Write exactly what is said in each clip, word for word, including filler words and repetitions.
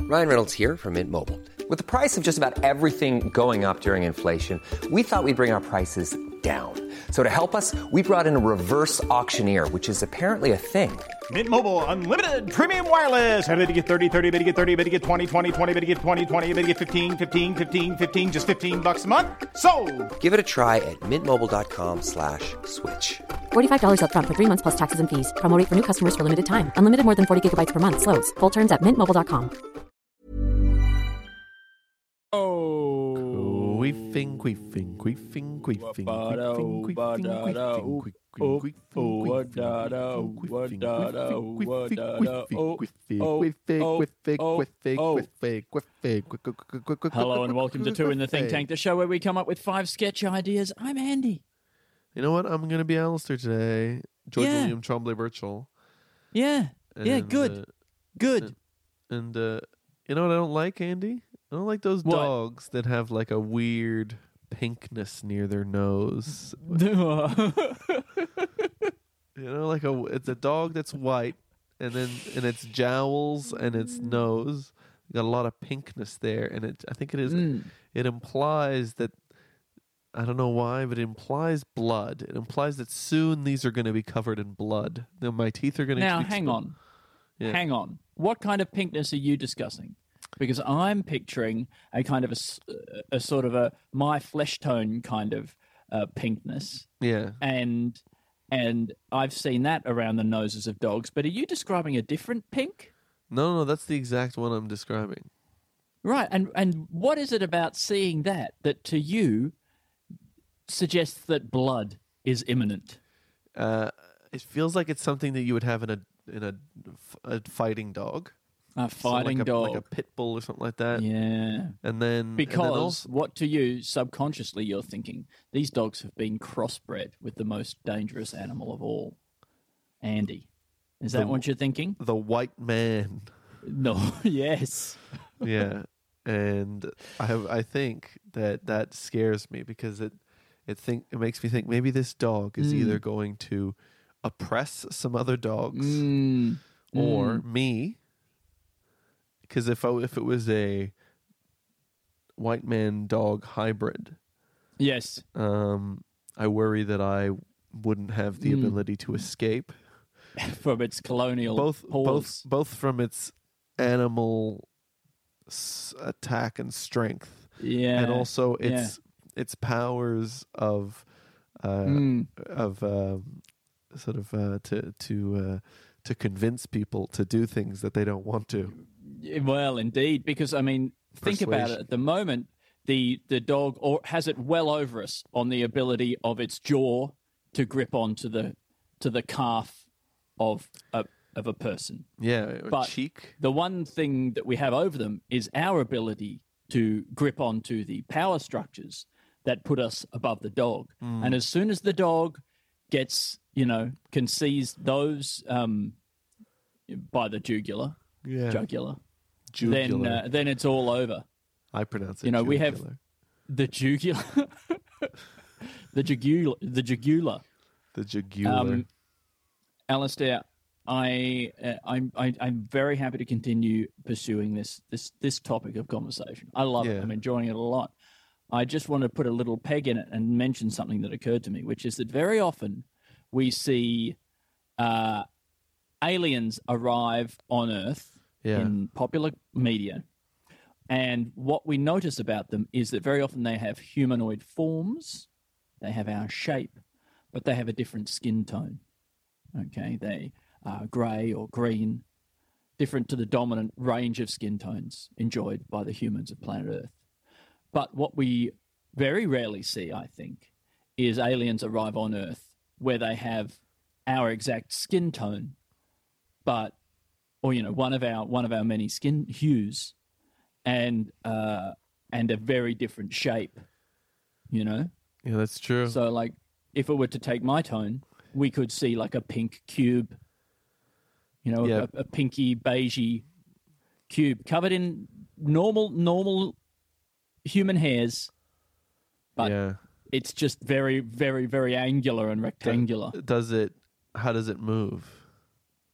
Ryan Reynolds here from Mint Mobile. With the price of just about everything going up during inflation, we thought we'd bring our prices down. So to help us, we brought in a reverse auctioneer, which is apparently a thing. Mint Mobile Unlimited Premium Wireless. How to get thirty, thirty, how to get thirty, how to get twenty, twenty, twenty, how to get twenty, twenty, how to get fifteen, fifteen, fifteen, fifteen, just fifteen bucks a month? Sold! Give it a try at mintmobile.com slash switch. forty-five dollars up front for three months plus taxes and fees. Promo rate for new customers for limited time. Unlimited more than forty gigabytes per month. Slows full terms at mint mobile dot com. Oh, queefing, queefing, queefing, queefing, queefing, queefing, queefing. hello and welcome to Two in the Think Tank, the show where we come up with five sketch ideas. I'm Andy. You know what? I'm going to be Alistair today. George Yeah. William Trombley Birchall. Yeah, yeah, And, good, uh, good. And uh, you know what I don't like, Andy? I don't like those What? dogs that have like a weird pinkness near their nose. You know, like a it's a dog that's white, and then and its jowls and its nose got a lot of pinkness there, and it I think it is Mm. it implies that I don't know why, but it implies blood. It implies that soon these are going to be covered in blood. Then my teeth are going to Now, hang on, Yeah. hang on. What kind of pinkness are you discussing? Because I'm picturing a kind of a, s- a sort of a my flesh tone kind of uh, pinkness. Yeah. and and I've seen that around the noses of dogs. But are you describing a different pink? No, no, that's the exact one I'm describing. Right, and and what is it about seeing that that to you suggests that blood is imminent? Uh, it feels like it's something that you would have in a in a, a fighting dog. A So fighting like a, dog, like a pit bull or something like that. yeah. And then Because and then also, what to you subconsciously you're thinking these dogs have been crossbred with the most dangerous animal of all, Andy. Is that The- what you're thinking? the white man. No. Yes. Yeah, and I have, I think that that scares me because it it think it makes me think maybe this dog is Mm. either going to oppress some other dogs Mm. or Mm. me. Because if I, if it was a white man dog hybrid, Yes. um, I worry that I wouldn't have the Mm. ability to escape. From its colonial both paws. both both from its animal s- attack and strength, Yeah. and also yeah. its its powers of uh, Mm. of um, sort of uh, to to uh, to convince people to do things that they don't want to. Well, indeed, because I mean, think about it. Persuasion. At the moment, the the dog or has it well over us on the ability of its jaw to grip onto the to the calf of a of a person. Yeah, or But cheek. The one thing that we have over them is our ability to grip onto the power structures that put us above the dog. Mm. And as soon as the dog gets, you know, can seize those um, by the jugular, Yeah, jugular, jugular. then uh, then it's all over. I pronounce it. you know, we have- jugular. The jugular, the jugular, the jugular. the jugular. Um, Alistair, I, uh, I'm I, I'm very happy to continue pursuing this this this topic of conversation. I love it. Yeah. I'm enjoying it a lot. I just want to put a little peg in it and mention something that occurred to me, which is that very often we see uh, aliens arrive on Earth Yeah. in popular media. And what we notice about them is that very often they have humanoid forms, they have our shape, but they have a different skin tone. Okay, they are grey or green, different to the dominant range of skin tones enjoyed by the humans of planet Earth. But what we very rarely see, I think, is aliens arrive on Earth where they have our exact skin tone, but or you know one of our one of our many skin hues, and uh, and a very different shape. You know, yeah, that's true. so like if it were to take my tone, we could see like a pink cube. You know, Yeah. a, a pinky beigey cube covered in normal normal human hairs, but yeah. it's just very very very angular and rectangular. Does it? How does it move?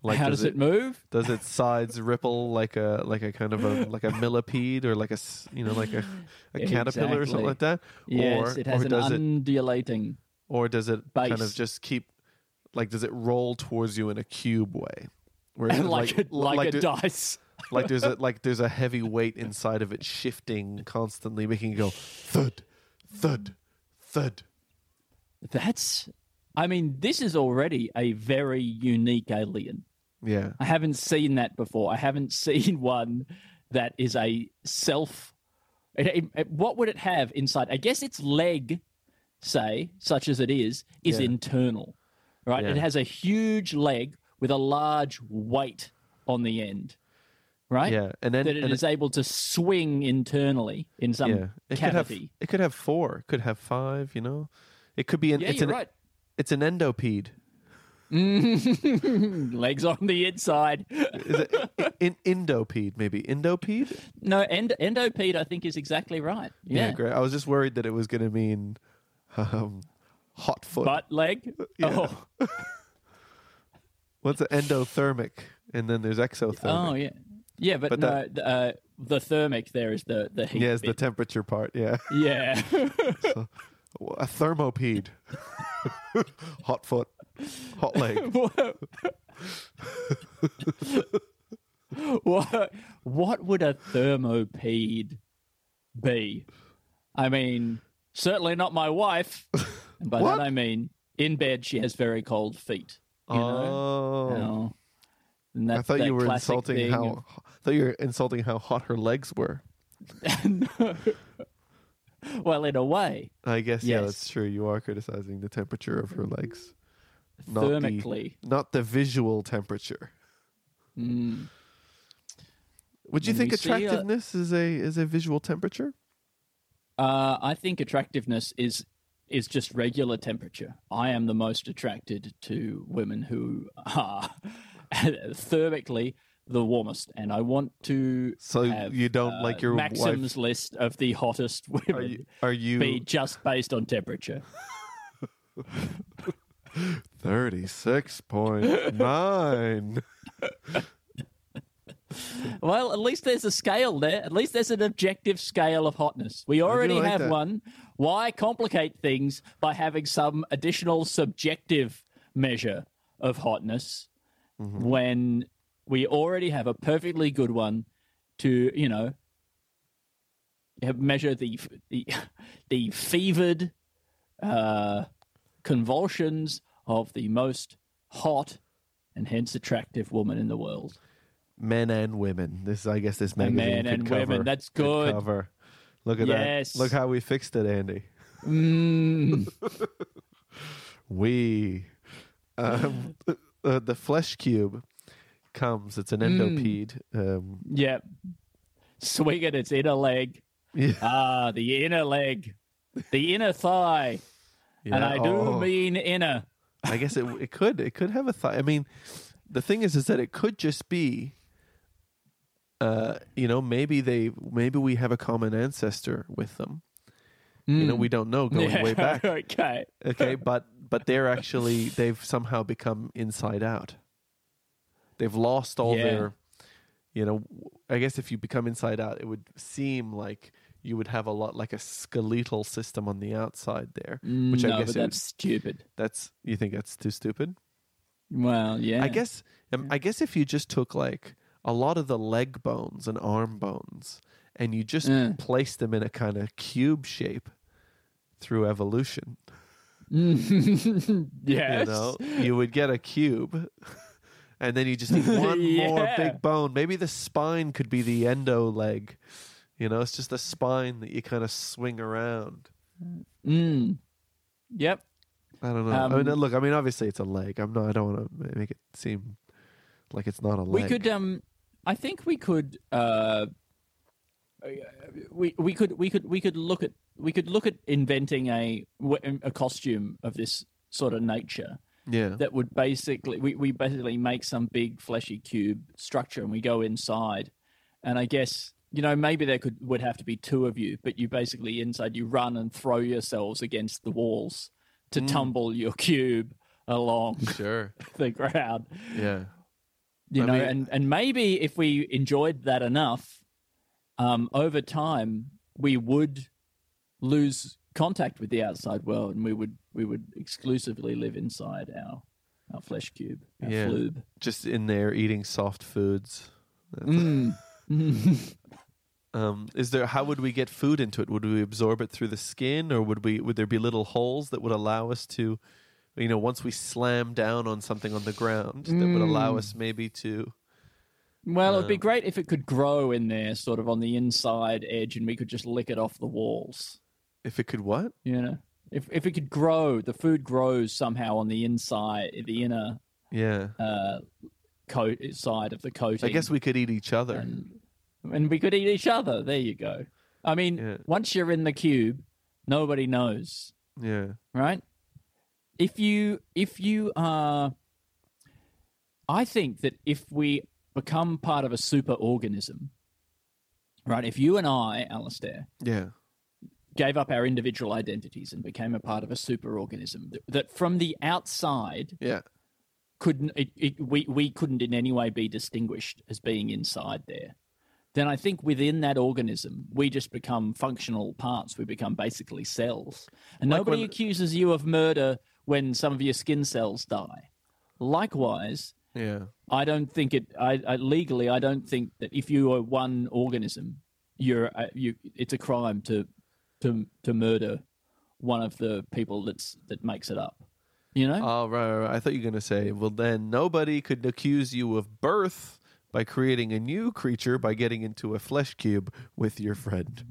Like, How does it move? Does its sides ripple like a like a kind of a like a millipede or like a s- you know like a, a caterpillar or something Exactly. like that? Yes, or, it has or an does it undulating. or does it kind base. of just keep like does it roll towards you in a cube way? Where is it like a, like, a do- dice. like there's a like there's a heavy weight inside of it shifting constantly, making it go thud, thud, thud. That's, I mean, this is already a very unique alien. Yeah. I haven't seen that before. I haven't seen one that is a self. It, it- it- what would it have inside? I guess its leg, say, such as it is, is Yeah. internal, right? Yeah. It has a huge leg with a large weight on the end, right? Yeah, and then that it and is able to swing internally in some yeah, it could have cavity. it could have four, it could have five. You know, it could be an Yeah, it's you're an right. it's an endopede. Legs on the inside. Is it in, endopede? Maybe endopede. No, end, endopede, I think, is exactly right. Yeah, great. I was just worried that it was going to mean um, hot foot. butt leg. Yeah. Oh, What's an endothermic? And then there's exothermic. oh, yeah, yeah, but, But no, that- the, uh, the thermic there is the the heat. Yeah, it's the bit. temperature part. Yeah, yeah. a thermopede. Hot foot, hot leg. what what would a thermopede be? I mean, certainly not my wife. And by What? that I mean, in bed she has very cold feet. You know? Oh, Oh. And I that's thought that you were classic insulting thing how. of- I thought you were insulting how hot her legs were. Well, in a way, I guess yeah, Yes. that's true. You are criticizing the temperature of her legs, not thermically. the not the visual temperature. Mm. Would you When think we see a- attractiveness is a is a visual temperature? Uh, I think attractiveness is is just regular temperature. I am the most attracted to women who are thermically the warmest, and I want to. So have, you don't uh, like your Maxim's wife? list of the hottest women Are you are you be just based on temperature. thirty six point nine? Well, at least there's a scale there. At least there's an objective scale of hotness. We already like have that. one. Why complicate things by having some additional subjective measure of hotness Mm-hmm. when we already have a perfectly good one to, you know, have- measure the the, the fevered uh, convulsions of the most hot and hence attractive woman in the world. Men and women. This I guess this And magazine men could and cover. women. That's could good. Cover. Look at Yes. that. Look how we fixed it, Andy. Mm. We um, uh, the flesh cube comes. It's an endopede. Um, Yeah. Swing at its inner leg. yeah, Ah, the inner leg. The inner thigh. yeah. And I do Oh. mean inner. I guess it it could it could have a thigh. I mean, the thing is, is that it could just be. Uh, you know, maybe they maybe we have a common ancestor with them. You know, we don't know going Yeah, way back. okay. Okay, but but they're actually they've somehow become inside out. They've lost all Yeah. their, you know. I guess if you become inside out, it would seem like you would have a lot like a skeletal system on the outside there, which no, I guess but it would- that's stupid. that's you think that's too stupid. Well, yeah. I guess um, I guess if you just took like a lot of the leg bones and arm bones and you just Uh. placed them in a kind of cube shape through evolution, Yes. you know, you would get a cube. And then you just need one more Yeah. big bone. Maybe the spine could be the endo leg. You know, it's just the spine that you kind of swing around. Mm. Yep. I don't know. I Um, mean, look. I mean, obviously it's a leg. I'm not. I don't want to make it seem like it's not a leg. We could um I think we could uh we we could we could we could look at we could look at inventing a a costume of this sort of nature Yeah. that would basically we, we basically make some big fleshy cube structure and we go inside, and I guess, you know, maybe there could would have to be two of you, but you basically inside you run and throw yourselves against the walls to tumble your cube along Sure. the ground. Yeah. You I know, mean- and, and maybe if we enjoyed that enough, um, over time we would lose contact with the outside world, and we would we would exclusively live inside our our flesh cube, our Yeah. flube. Just in there eating soft foods. Mm. Um, is there? How would we get food into it? Would we absorb it through the skin, or would we? Would there be little holes that would allow us to, you know, once we slam down on something on the ground, that would allow us maybe to? Well, it'd be Um, great if it could grow in there, sort of on the inside edge, and we could just lick it off the walls. If it could what? You know, if if it could grow, the food grows somehow on the inside, the inner Yeah. uh, coat side of the coating. I guess we could eat each other. and, and we could eat each other. There you go. I mean, Yeah. once you're in the cube, nobody knows, Yeah. right? If you if you are, I think that if we become part of a super organism, right? If you and I, Alistair, Yeah. gave up our individual identities and became a part of a super organism, that, that from the outside Yeah. couldn't it, it, we we couldn't in any way be distinguished as being inside there, then I think within that organism we just become functional parts. We become basically cells, and Like nobody when- accuses you of murder when some of your skin cells die. Likewise, Yeah. I don't think it. I, I legally, I don't think that if you are one organism, you're uh, you. It's a crime to to to murder one of the people that's that makes it up. You know? Oh, right, right, right. I thought you were going to say, well, then nobody could accuse you of birth by creating a new creature by getting into a flesh cube with your friend.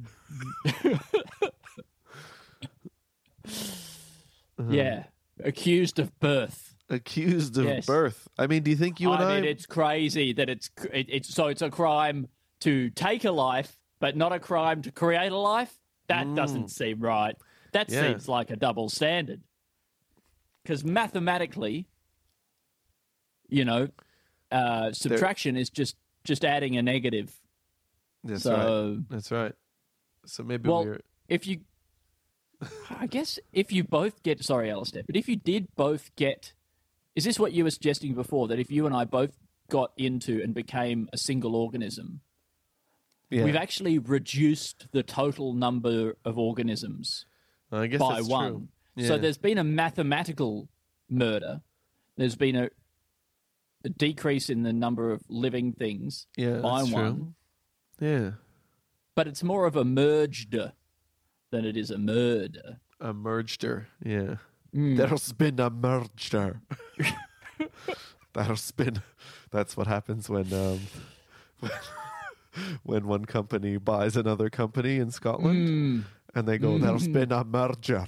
Yeah, accused of birth. Accused of Yes. birth. I mean, do you think you and I I... mean, it's crazy that it's it, it's so it's a crime to take a life, but not a crime to create a life. That doesn't seem right. That Yeah. seems like a double standard. Because mathematically, you know, uh, subtraction is just just adding a negative. That's so, right. That's right. So maybe well, we're... if you, I guess if you both get, sorry, Alistair, but if you did both get, is this what you were suggesting before, that if you and I both got into and became a single organism, Yeah. we've actually reduced the total number of organisms I guess by that's one. true. So Yeah. there's been a mathematical murder. There's been a, a decrease in the number of living things Yeah, by that's true. one. Yeah. But it's more of a merged than it is a murder. A merger. Yeah. Mm. There's been a merger. There's been... That's what happens when... Um, when, when one company buys another company in Scotland. Mm. And they go, there's been a merger.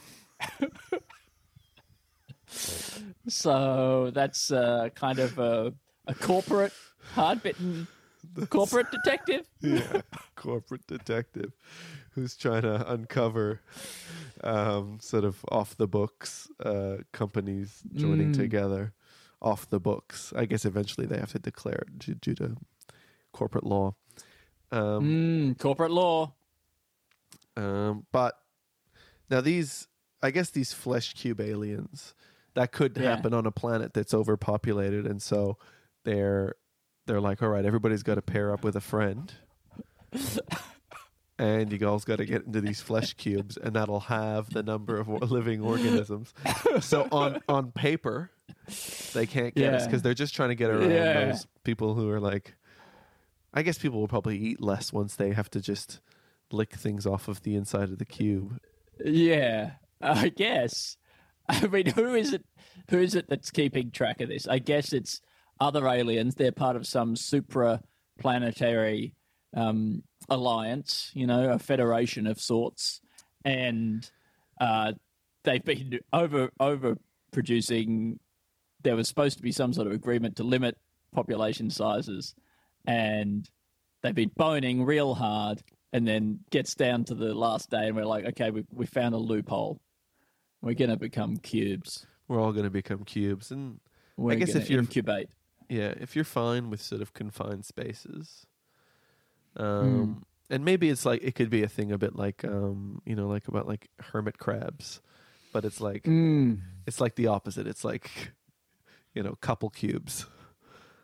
So that's uh, kind of a, a corporate, hard-bitten corporate detective. Yeah, corporate detective who's trying to uncover um, sort of off the books uh, companies joining Mm. together. Off the books. I guess eventually they have to declare it due, due to corporate law. Um, Mm, corporate law. um, but now these, I guess these flesh cube aliens, that could Yeah. happen on a planet that's overpopulated, and so they're they're like, all right, everybody's got to pair up with a friend, and you guys got to get into these flesh cubes, and that'll have the number of living organisms. So on on paper, they can't get us Yeah. because they're just trying to get around Yeah. those people who are like. I guess people will probably eat less once they have to just lick things off of the inside of the cube. Yeah, I guess. I mean, who is it? Who is it that's keeping track of this? I guess it's other aliens. They're part of some supra-planetary um, alliance, you know, a federation of sorts, and uh, they've been over over producing. There was supposed to be some sort of agreement to limit population sizes, and they've been boning real hard. And then gets down to the last day, and we're like, okay, we we found a loophole. We're going to become cubes. We're all going to become cubes, and We're I guess gonna if you're incubate. yeah, if you're fine with sort of confined spaces, Hmm. um, and maybe it's like it could be a thing a bit like um, you know, like about like hermit crabs, but it's like Hmm. it's like the opposite. It's like you know, couple cubes.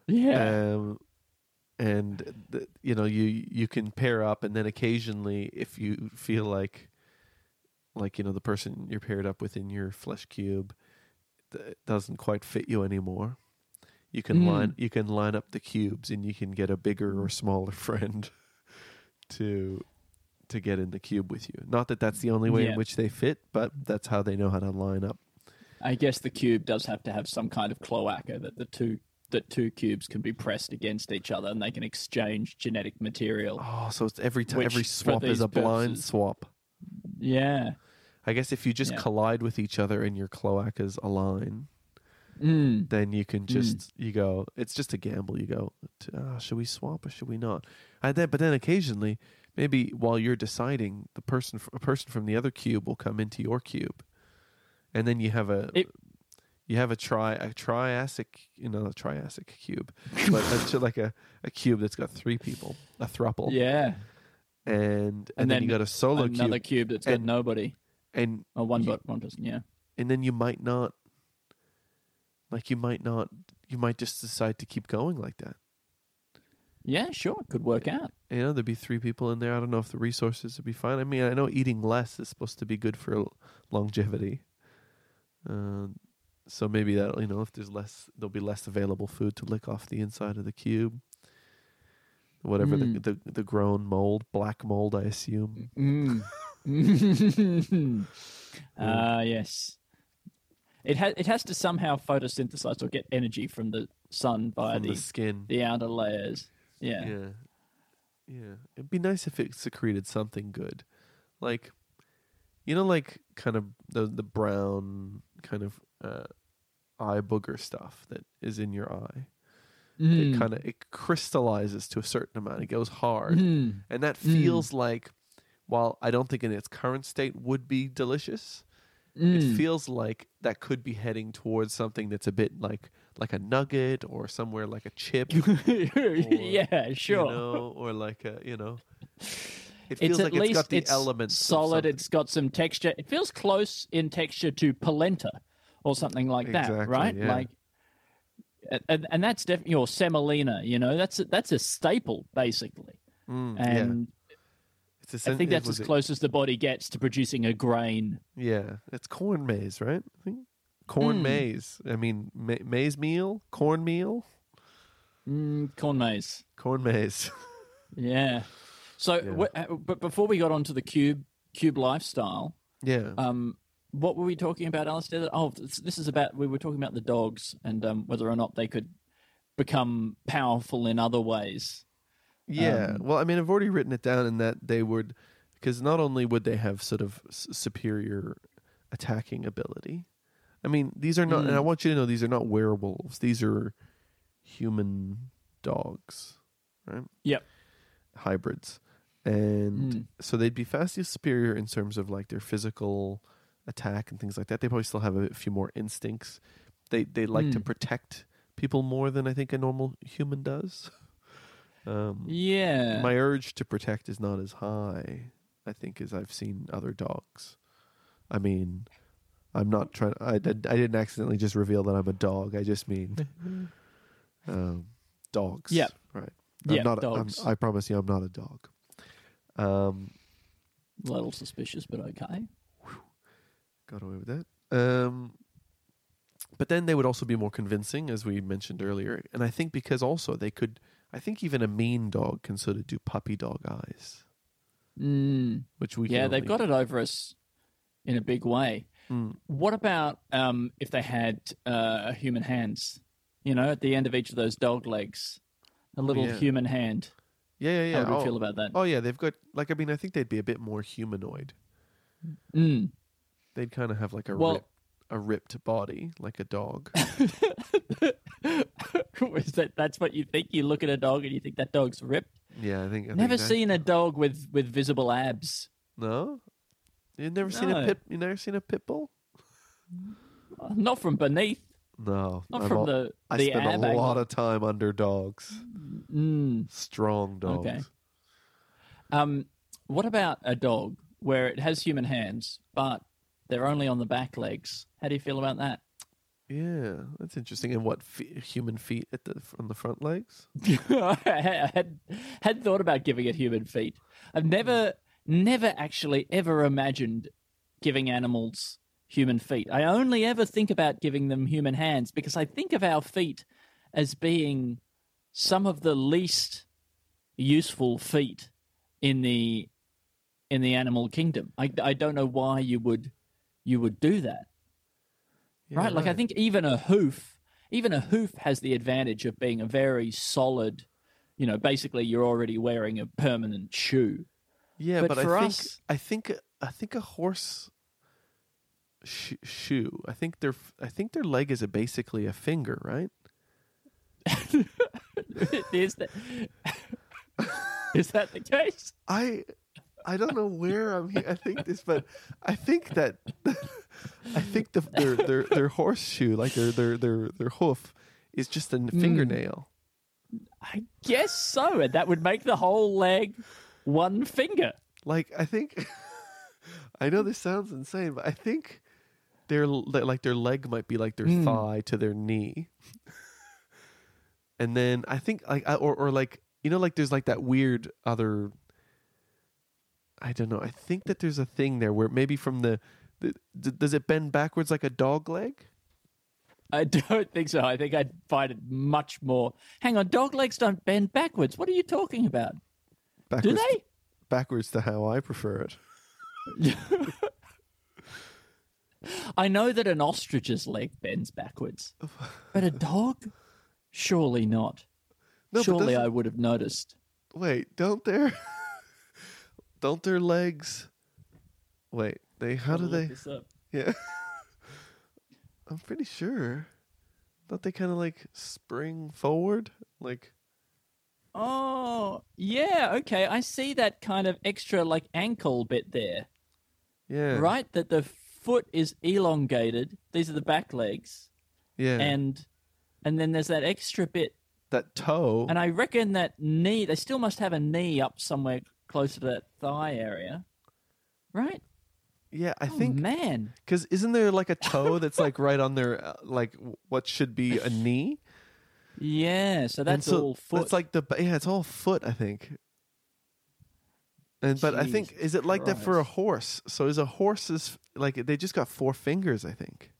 Yeah. Um, and the, you know you you can pair up, and then occasionally, if you feel like, like you know, the person you're paired up with in your flesh cube th- doesn't quite fit you anymore, you can Mm. line you can line up the cubes, and you can get a bigger or smaller friend to to get in the cube with you. Not that that's the only way Yeah. in which they fit, but that's how they know how to line up. I guess the cube does have to have some kind of cloaca that the two that two cubes can be pressed against each other and they can exchange genetic material. Oh, so it's every time Which, every for swap is these a blind purposes- swap. Yeah. I guess if you just Yeah. collide with each other and your cloacas align, Mm. then you can just you go. It's just a gamble. You go, oh, should we swap or should we not? And then, but then occasionally, maybe while you're deciding, the person a person from the other cube will come into your cube, and then you have a It- you have a tri a triassic you know a triassic cube, but a, like a, a cube that's got three people, a thruple, Yeah. and and, then, you got a solo another cube, cube that's got and- nobody. and Oh, one, you- but one person, yeah. and then you might not, like you might not, you might just decide to keep going like that. Yeah, sure. Could work out. You know, there'd be three people in there. I don't know if the resources would be fine. I mean, I know eating less is supposed to be good for longevity. Uh, so maybe that, you know, if there's less, there'll be less available food to lick off the inside of the cube. Whatever Mm. the, the the grown mold, black mold, I assume. Mm. Ah, yes. It has it has to somehow photosynthesize or get energy from the sun via From the, the skin. the outer layers. Yeah. Yeah. Yeah. It'd be nice if it secreted something good. Like, you know, like kind of the the brown kind of uh, eye booger stuff that is in your eye. Mm. It kind of it crystallizes to a certain amount. It goes hard. Mm. And that feels like, while I don't think in its current state would be delicious, Mm. it feels like that could be heading towards something that's a bit like like a nugget or somewhere like a chip. yeah, sure. You know, or like a, you know, it It's feels at like least it's got the it's elements. of solid. something. It's got some texture. It feels close in texture to polenta or something like that, Exactly, right? yeah. Like, and, and that's definitely your semolina. You know, that's a, that's a staple basically, Mm, yeah. and It's a I sen- think it that's was as a- close as the body gets to producing a grain. Yeah, it's corn maize, right? I think corn Mm. maize. I mean, ma- maize meal, corn meal, Mm, corn maze. corn maize. Yeah. So, Yeah. wh- uh, but before we got onto the cube cube lifestyle, yeah. um, what were we talking about, Alistair? Oh, this, this is about we were talking about the dogs and um, whether or not they could become powerful in other ways. Yeah. Um, well, I mean, I've already written it down in that they would, because not only would they have sort of s- superior attacking ability. I mean, these are not, and I want you to know, these are not werewolves. These are human dogs, right? Yep. Hybrids. And Mm. so they'd be vastly superior in terms of like their physical attack and things like that. They probably still have a few more instincts. They they like to Mm. protect people more than I think a normal human does. Um, Yeah. My urge to protect is not as high, I think, as I've seen other dogs. I mean, I'm not trying. I, did, I didn't accidentally just reveal that I'm a dog. I just mean um, dogs. Yep. Right. I'm Yep, not. I'm- dogs. I promise you, I'm not a dog. Um, A little suspicious, but okay. got away with that. Um, but then they would also be more convincing, as we mentioned earlier. And I think because also they could, I think even a mean dog can sort of do puppy dog eyes, Mm. which we Yeah, can they've only- got it over us in a big way. Mm. What about um, if they had uh, human hands? You know, at the end of each of those dog legs, a little yeah. human hand. Yeah, yeah, yeah. How would we oh, feel about that? Oh, yeah, they've got, like, I mean, I think they'd be a bit more humanoid. Mm. They'd kind of have like a Well- rip, a ripped body, like a dog. Is that that's what you think? You look at a dog and you think that dog's ripped. Yeah, I think. I Never think that- seen a dog with, with visible abs. No, you've never seen a No. pit. You never seen a pit bull? Uh, Not from beneath. No, Not I'm from all- the I the spend ab a lot angle. of time under dogs, Mm. strong dogs. Okay. Um, what about a dog where it has human hands, but they're only on the back legs? How do you feel about that? Yeah, that's interesting. And what fe- human feet at the on the front legs? I had had thought about giving it human feet. I've never, never actually ever imagined giving animals human feet. I only ever think about giving them human hands because I think of our feet as being some of the least useful feet in the in the animal kingdom. I, I don't know why you would you would do that. Yeah, right? Like I think even a hoof, even a hoof has the advantage of being a very solid, you know, basically you're already wearing a permanent shoe. Yeah, But but, for I think us- I think I think a horse sh- shoe. I think their I think their leg is a basically a finger, right? is that is that the case? I I don't know where I'm. he- I think this, but I think that I think the their their their horseshoe, like their their their their hoof, is just a Hmm. fingernail. I guess so, and that would make the whole leg one finger. Like I think, I know this sounds insane, but I think their like their leg might be like their Hmm. thigh to their knee, and then I think like I- or or like you know like there's like that weird other. I don't know. I think that there's a thing there where maybe from the, the d- does it bend backwards like a dog leg? I don't think so. I think I'd find it much more. Hang on, dog legs don't bend backwards. What are you talking about? Backwards Do they? Backwards to how I prefer it. I know that an ostrich's leg bends backwards, but a dog? Surely not. No, but Surely doesn't- I would have noticed. Wait, don't their don't their legs? Wait, they how do Look they? this up. Yeah, I'm pretty sure. Don't they kind of like spring forward? Like Oh, yeah, okay. I see that kind of extra like ankle bit there, yeah, right? That the foot is elongated. These are the back legs. yeah, And and then there's that extra bit. that toe. And I reckon that knee, they still must have a knee up somewhere closer to that thigh area. Right? yeah, I Oh, think man. because isn't there like a toe that's like right on their uh, like what should be a knee? Yeah, so And that's so all foot. It's like the yeah, it's all foot, I think. And but I think Jesus is it like that for a Christ. horse? So is a horse's like they just got four fingers, I think.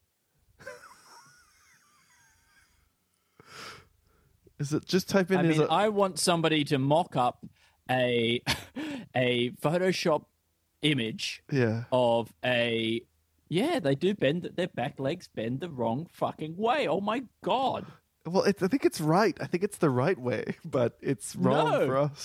Is it just type in? I is mean, a, I want somebody to mock up a a Photoshop image yeah. of a yeah, they do bend their back legs bend the wrong fucking way. Oh my god. Well, it, I think it's right. I think it's the right way, but it's wrong No. for us.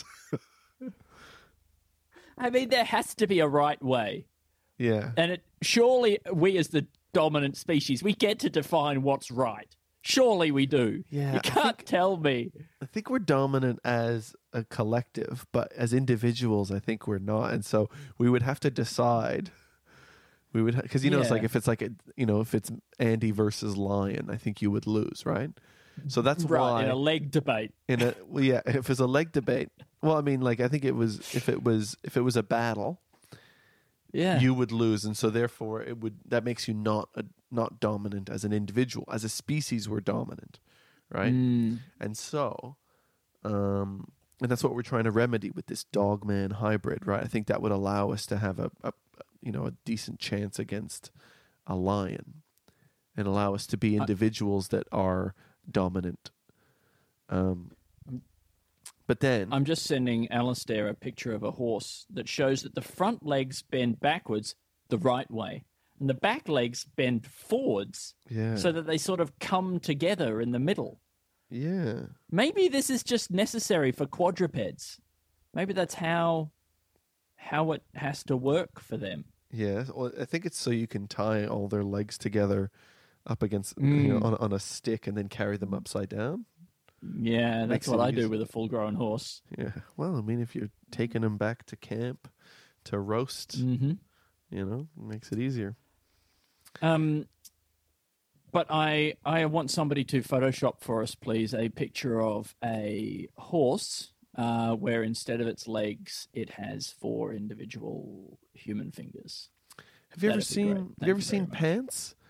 I mean, there has to be a right way. Yeah. And it surely we as the dominant species, we get to define what's right. Surely we do. Yeah, You I can't tell me. I think we're dominant as a collective, but as individuals, I think we're not. And so we would have to decide. We would because you know it's Yeah. like if it's like a you know if it's Andy versus Lion, I think you would lose, right? So that's Right, why in a leg debate. in a well, yeah, if it's a leg debate. Well, I mean, like I think it was if it was if it was a battle, Yeah. you would lose, and so therefore it would that makes you not a, not dominant as an individual. As a species, we're dominant, right? Mm. And so, um, and that's what we're trying to remedy with this dog man hybrid, right? I think that would allow us to have a, a you know a decent chance against a lion, and allow us to be individuals that are dominant. Um, but then I'm just sending Alistair a picture of a horse that shows that the front legs bend backwards the right way, and the back legs bend forwards yeah, so that they sort of come together in the middle. yeah, Maybe this is just necessary for quadrupeds. Maybe that's how how it has to work for them. yeah. Well, I think it's so you can tie all their legs together up against you Mm. know on, on a stick and then carry them upside down. Yeah, that's Makes what it I do easy. with a full-grown horse. Yeah. Well, I mean, if you're taking them back to camp to roast, Mm-hmm. you know, it makes it easier. Um, but I I want somebody to Photoshop for us, please, a picture of a horse uh, where instead of its legs, it has four individual human fingers. Have you ever That'd be seen? great. Have Thank you ever you very seen much. pants?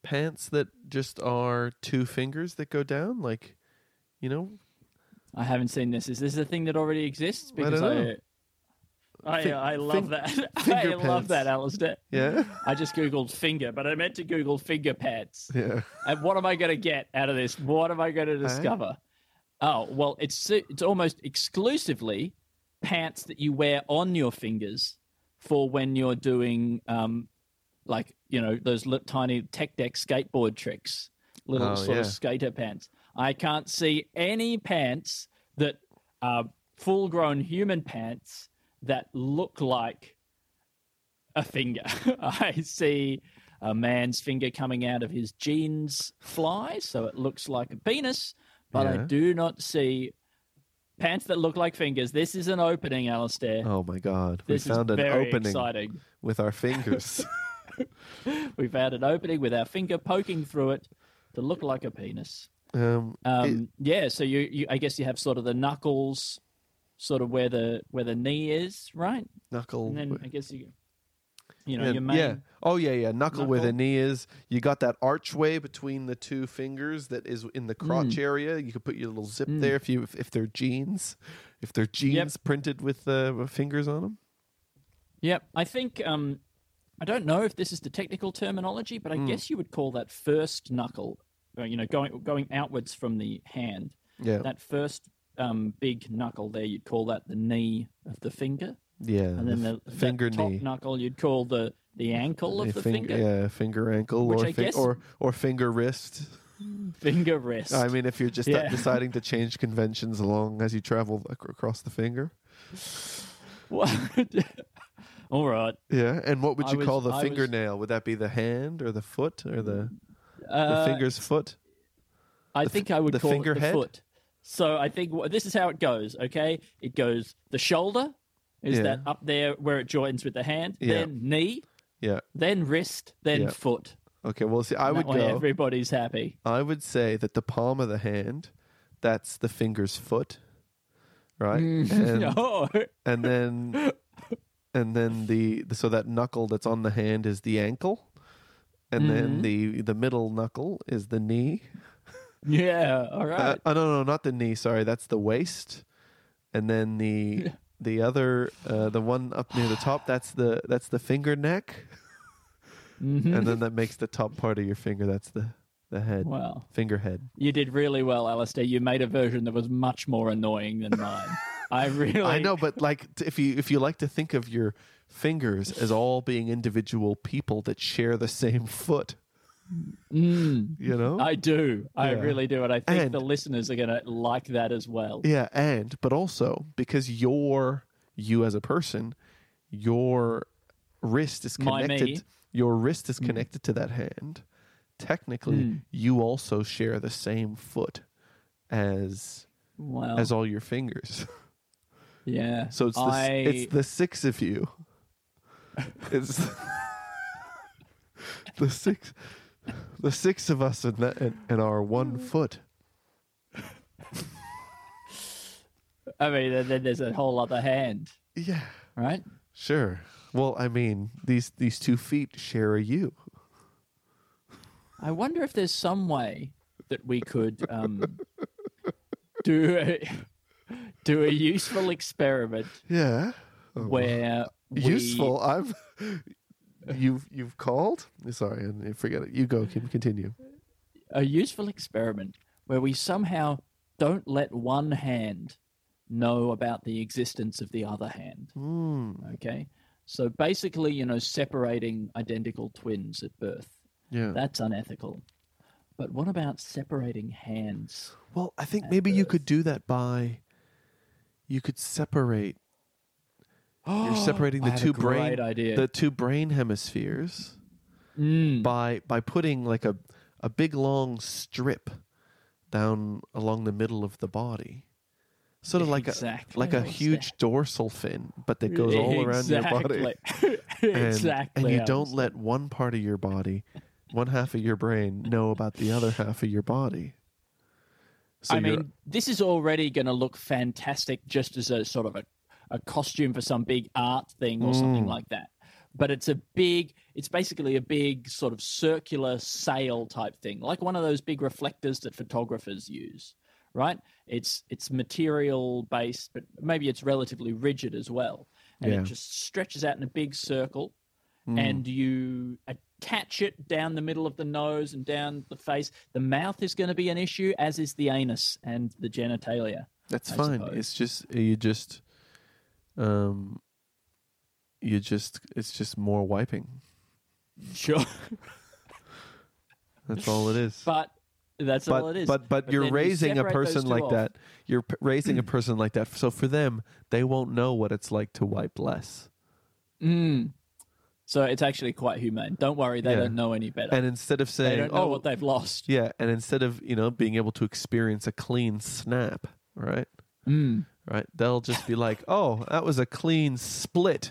pants that just are two fingers that go down? Like, you know, I haven't seen this. Is this a thing that already exists? I don't Because know. I, Fin- I, I love fin- that. I finger love pants. that, Alistair. yeah, I just googled finger, but I meant to Google finger pants. yeah. And what am I going to get out of this? What am I going to discover? Oh, well, it's it's almost exclusively pants that you wear on your fingers for when you're doing, um, like, you know, those li- tiny tech deck skateboard tricks, little Oh, sort of yeah. skater pants. I can't see any pants that are full-grown human pants that look like a finger. I see a man's finger coming out of his jeans fly, so it looks like a penis, but I Yeah. do not see pants that look like fingers. This is an opening, Alistair. Oh my God, we this found is an very opening exciting. with our fingers. We found an opening with our finger poking through it to look like a penis. um, Um, yeah, so you, you, I guess you have sort of the knuckles, sort of where the where the knee is, right? it- knuckle. And then I guess you, you know, yeah, your main. yeah. Oh yeah, yeah. Knuckle, where the knuckle. knee is. You got that archway between the two fingers that is in the crotch Mm. area. You could put your little zip there if you if, if they're jeans, if they're jeans printed with uh, fingers on them. Yep, I think um, I don't know if this is the technical terminology, but I Hmm. guess you would call that first knuckle, uh, you know, going going outwards from the hand. Yeah, That first um, big knuckle there, you'd call that the knee of the finger, yeah. and then the, the finger that top knee. knuckle you'd call the the ankle of Yeah, the finger, finger, yeah, finger ankle Which or I fi- guess- or or finger wrist. finger wrist. I mean, if you're just Yeah. deciding to change conventions along as you travel ac- across the finger. What? All right. Yeah, and what would I you was- call the I was- fingernail? Would that be the hand or the foot or the the Uh, finger's foot? I The think fi- I would the call it finger the head? foot. So I think wh- this is how it goes. Okay, it goes the shoulder is Yeah. that up there where it joins with the hand, Yeah. then knee, Yeah. then wrist, then Yeah. foot. Okay. Well, see, I And would that way go. everybody's happy. I would say that the palm of the hand, that's the finger's foot, right? And, Oh, and then, and then the so that knuckle that's on the hand is the ankle, and then the the middle knuckle is the knee. yeah. All Uh, right. oh no, no, not the knee. Sorry, that's the waist, and then the the other, uh, the one up near the top, that's the that's the finger neck, Mm-hmm. and then that makes the top part of your finger. That's the the head, Wow. finger head. You did really well, Alistair. You made a version that was much more annoying than mine. I really. I know, but like t- if you if you like to think of your fingers as all being individual people that share the same foot, Mm, you know, I do. I Yeah. really do, and I think And- the listeners are going to like that as well. yeah, and but also because you're you as a person, your wrist is My connected. me. Your wrist is connected to that hand. Technically, Mm. you also share the same foot as Wow. as all your fingers. Yeah. So it's the, s- I, it's the six of you. It's the six, the six of us in that in, in our one foot. I mean, and then there's a whole other hand, Yeah, right? sure. Well, I mean, these these two feet share a you. I wonder if there's some way that we could um, do a, do a useful experiment Yeah, where we, useful. I'm. You've you've called. Sorry, I forget it. You go. Can continue. a useful experiment where we somehow don't let one hand know about the existence of the other hand. Mm, Okay, so basically, you know, separating identical twins at birth. yeah. That's unethical. But what about separating hands? Well, I think maybe you could do that by. You could separate. You're separating I the had a two great brain, idea. the two brain hemispheres Mm. by by putting like a a big long strip down along the middle of the body, sort of like Exactly. a like a Alistair. huge dorsal fin, but that goes all around your body. Exactly. And, exactly. and you don't Alistair. let one part of your body, one half of your brain, know about the other half of your body. So I you're- mean, this is already going to look fantastic just as a sort of a, a costume for some big art thing or something Mm. like that. but it's a big, it's basically a big sort of circular sail type thing, like one of those big reflectors that photographers use, right? It's it's material based, but maybe it's relatively rigid as well. And Yeah. it just stretches out in a big circle, and you attach it down the middle of the nose and down the face. The mouth is going to be an issue, as is the anus and the genitalia. That's I fine. suppose. It's just you just um you just it's just more wiping. Sure. That's all it is. But that's but, all it is. But but you're then you raising a separate those person two like off. that. You're p- raising a person like that. So for them, they won't know what it's like to wipe less. Mm. So it's actually quite humane. Don't worry, they Yeah. don't know any better. And instead of they saying, don't know "Oh, what they've lost. yeah," and instead of you know being able to experience a clean snap, right? Mm. Right? They'll just be like, "Oh, that was a clean split."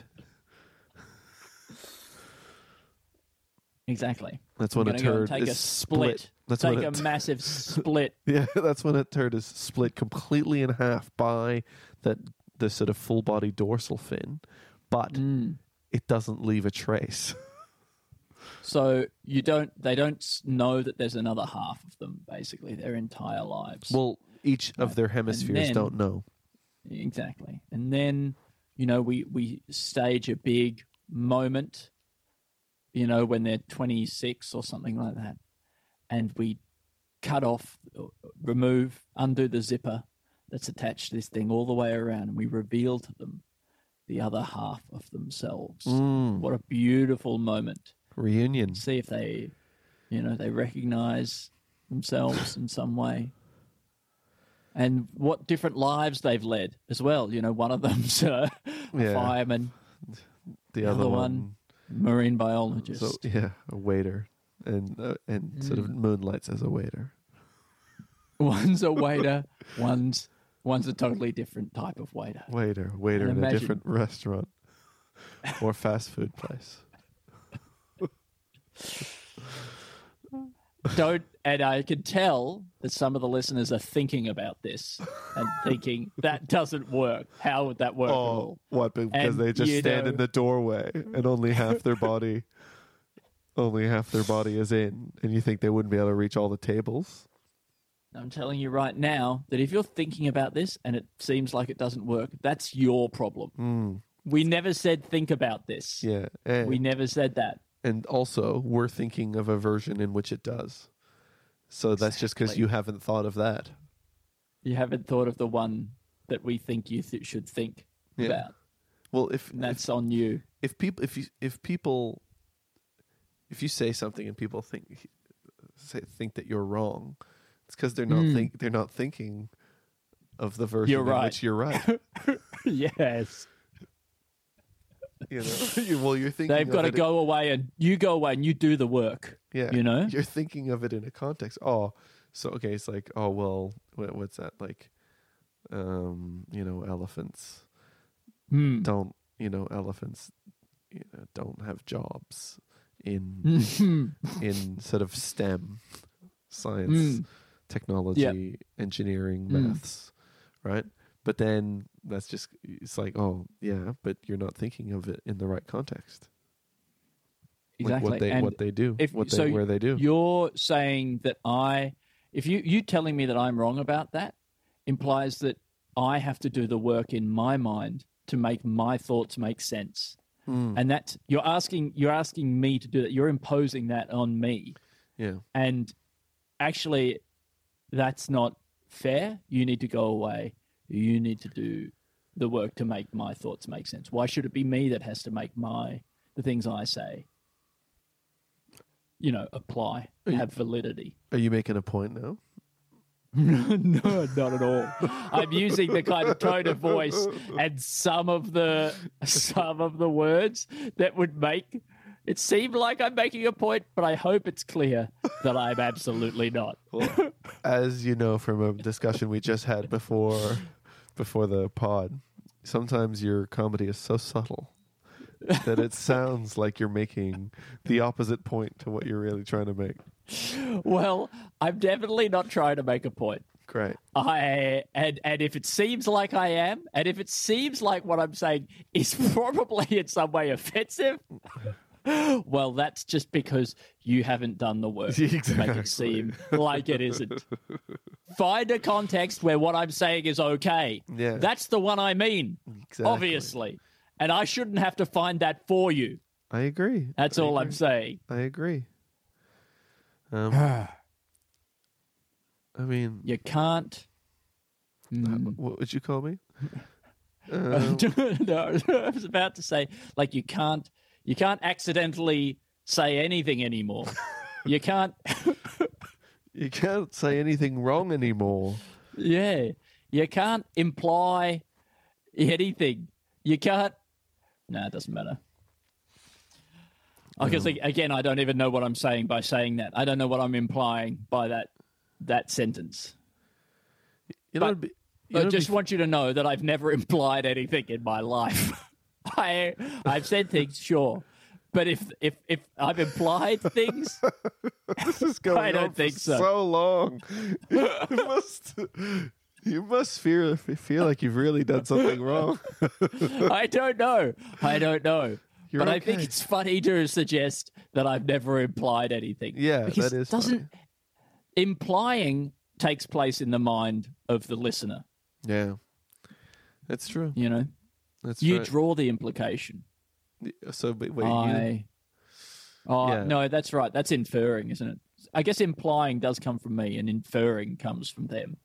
Exactly. That's I'm when a gonna go and turd take is a split. split. That's take when a a t- massive split. Yeah, that's when a turd is split completely in half by that the sort of full body dorsal fin, but Mm. it doesn't leave a trace. So you don't. They don't s- know that there's another half of them. Basically, their entire lives. Well, each of Right. their And hemispheres then- don't know. Exactly. And then, you know, we, we stage a big moment, you know, when they're twenty-six or something like that. And we cut off, remove, undo the zipper that's attached to this thing all the way around. And we reveal to them the other half of themselves. Mm. What a beautiful moment. Reunion. See if they, you know, they recognize themselves in some way. And what different lives they've led as well. You know, one of them's a, a Yeah. fireman, The the other, other one, one, marine biologist. so yeah, a waiter, and uh, and sort Mm. of moonlights as a waiter. One's a waiter, one's one's a totally different type of waiter. Waiter, waiter And in a imagine- different restaurant or fast food place. Don't, and I can tell that some of the listeners are thinking about this and thinking that doesn't work. How would that work at all? what? Because And, they just you stand know- in the doorway and only half their body, only half their body is in, and you think they wouldn't be able to reach all the tables? I'm telling you right now that if you're thinking about this and it seems like it doesn't work, that's your problem. Mm, We never said think about this. yeah, and, We never said that. and also we're thinking of a version in which it does. So that's just because Exactly. you haven't thought of that. You haven't thought of the one that we think you th- should think Yeah. about. Well, if And that's on you. if people if you if people if you say something and people think say, think that you're wrong, it's because they're not Mm. think they're not thinking of the version You're in right. which you're right. Yes. You know, You- well, you're thinking They've of got to it- go away and you go away and you do the work. Yeah, You know? you're thinking of it in a context. Oh, so okay, it's like, oh well, what, what's that like? Um, you know, elephants Hmm. don't. You know, elephants you know, don't have jobs in Hmm. in sort of STEM, science, Mm. technology, engineering, Mm. maths, right? But then that's just it's like, oh yeah, but you're not thinking of it in the right context. Like Exactly. what they And what they do, if, what they so where they do. You're saying that I, if you you telling me that I'm wrong about that, implies that I have to do the work in my mind to make my thoughts make sense, Mm. and that's you're asking you're asking me to do that. You're imposing that on me, Yeah. and actually, that's not fair. You need to go away. You need to do the work to make my thoughts make sense. Why should it be me that has to make my the things I say, you know, apply, Are you- have validity? Are you making a point now? No, not at all. I'm using the kind of tone of voice and some of the some of the words that would make it seem like I'm making a point, but I hope it's clear that I'm absolutely not. Well, as you know from a discussion we just had before before the pod, sometimes your comedy is so subtle that it sounds like you're making the opposite point to what you're really trying to make. Well, I'm definitely not trying to make a point. Great. I and and if it seems like I am, and if it seems like what I'm saying is probably in some way offensive, well, that's just because you haven't done the work to make Exactly. it seem like it isn't. Find a context where what I'm saying is okay. Yeah. That's the one I mean, Exactly. obviously. And I shouldn't have to find that for you. I agree. That's I all agree. I'm saying. I agree. Um, I mean, You can't. what would you call me? no, I was about to say, like, you can't, you can't accidentally say anything anymore. You can't. You can't say anything wrong anymore. Yeah, you can't imply anything. You can't. No, it doesn't matter. Because again, I don't even know what I'm saying by saying that. I don't know what I'm implying by that that sentence. You know, But- it'd be, you I know, just it'd want you to know that I've never implied anything in my life. I I've said things, sure, but if if if I've implied things, be, this is going I don't on think for so. so long. You must, you must feel feel like you've really done something wrong. I don't know. I don't know. You're but I think okay. it's funny to suggest that I've never implied anything. Yeah, because that is doesn't implying takes place in the mind of the listener. Yeah, that's true. You know, That's you right. draw the implication. So, but wait, you, I. Oh Yeah. no, that's right. That's inferring, isn't it? I guess implying does come from me, and inferring comes from them.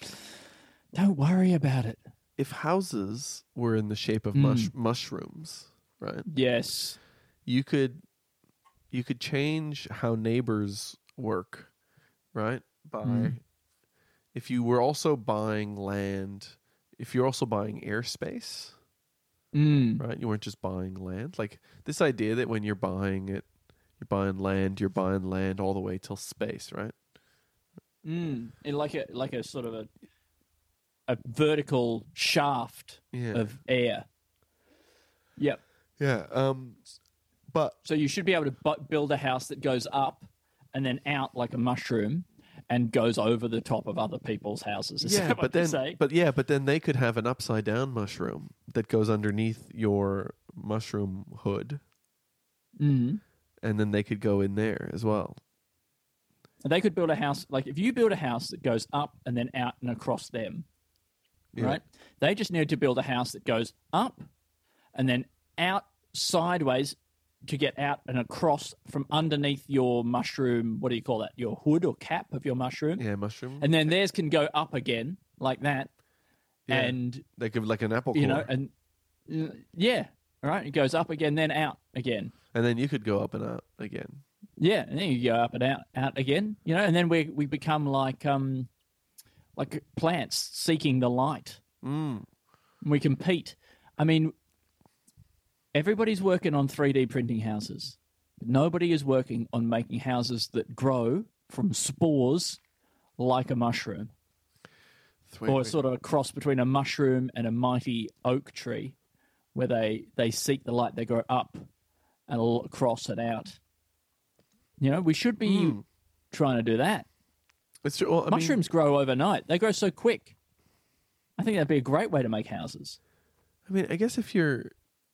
Don't worry about it. if houses were in the shape of Mm. mush, mushrooms, right? Yes. You could you could change how neighbors work, right? By Mm. if you were also buying land, if you're also buying airspace, Mm. right? You weren't just buying land. Like this idea that when you're buying it, you're buying land, you're buying land all the way till space, right? Mm. In like a like a sort of a a vertical shaft Yeah. of air. Yep. Yeah. Um but So you should be able to bu- build a house that goes up and then out like a mushroom and goes over the top of other people's houses. Is yeah, that what but then you say? but yeah, but then they could have an upside down mushroom that goes underneath your mushroom hood, Mm. and then they could go in there as well. And they could build a house, like if you build a house that goes up and then out and across them, Yeah. right? They just need to build a house that goes up and then out sideways to get out and across from underneath your mushroom. What do you call that? Your hood or cap of your mushroom. Yeah, mushroom. And then theirs can go up again like that. Yeah. And, They give like an apple core. you know, and uh, yeah, all right. It goes up again, then out again. and then you could go up and out again. Yeah, and then you go up and out, out again, you know, and then we we become like um, like plants seeking the light. Mm. We compete. I mean, everybody's working on three D printing houses, but nobody is working on making houses that grow from spores like a mushroom, Sweet. or sort of a cross between a mushroom and a mighty oak tree, where they they seek the light. They go up and al- across and out. You know, we should be Mm. trying to do that. It's true. Well, I Mushrooms grow overnight. They grow so quick. I think that'd be a great way to make houses. Mean, I mean, I guess if your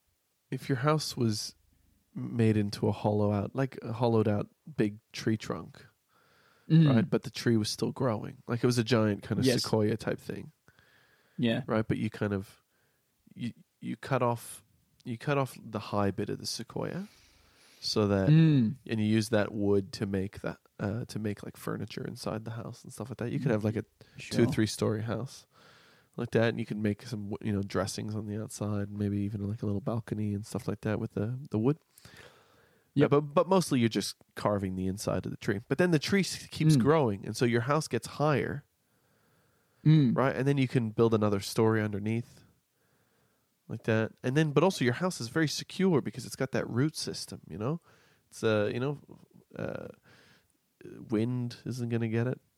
if your house was made into a hollow out, like a hollowed out big tree trunk, Mm. right? But the tree was still growing, like it was a giant kind of Yes. sequoia type thing, Yeah. right? But you kind of you you cut off you cut off the high bit of the sequoia, so that Mm. and you use that wood to make that uh, to make like furniture inside the house and stuff like that. You could have like a two Sure. three story house like that, and you can make some you know dressings on the outside, maybe even like a little balcony and stuff like that with the the wood. Yeah, Yep. but but mostly you're just carving the inside of the tree. But then the tree s- keeps Mm. growing, and so your house gets higher, Mm. right? And then you can build another story underneath, like that. And then, but also your house is very secure because it's got that root system. You know, it's uh, you know, uh, wind isn't gonna get it.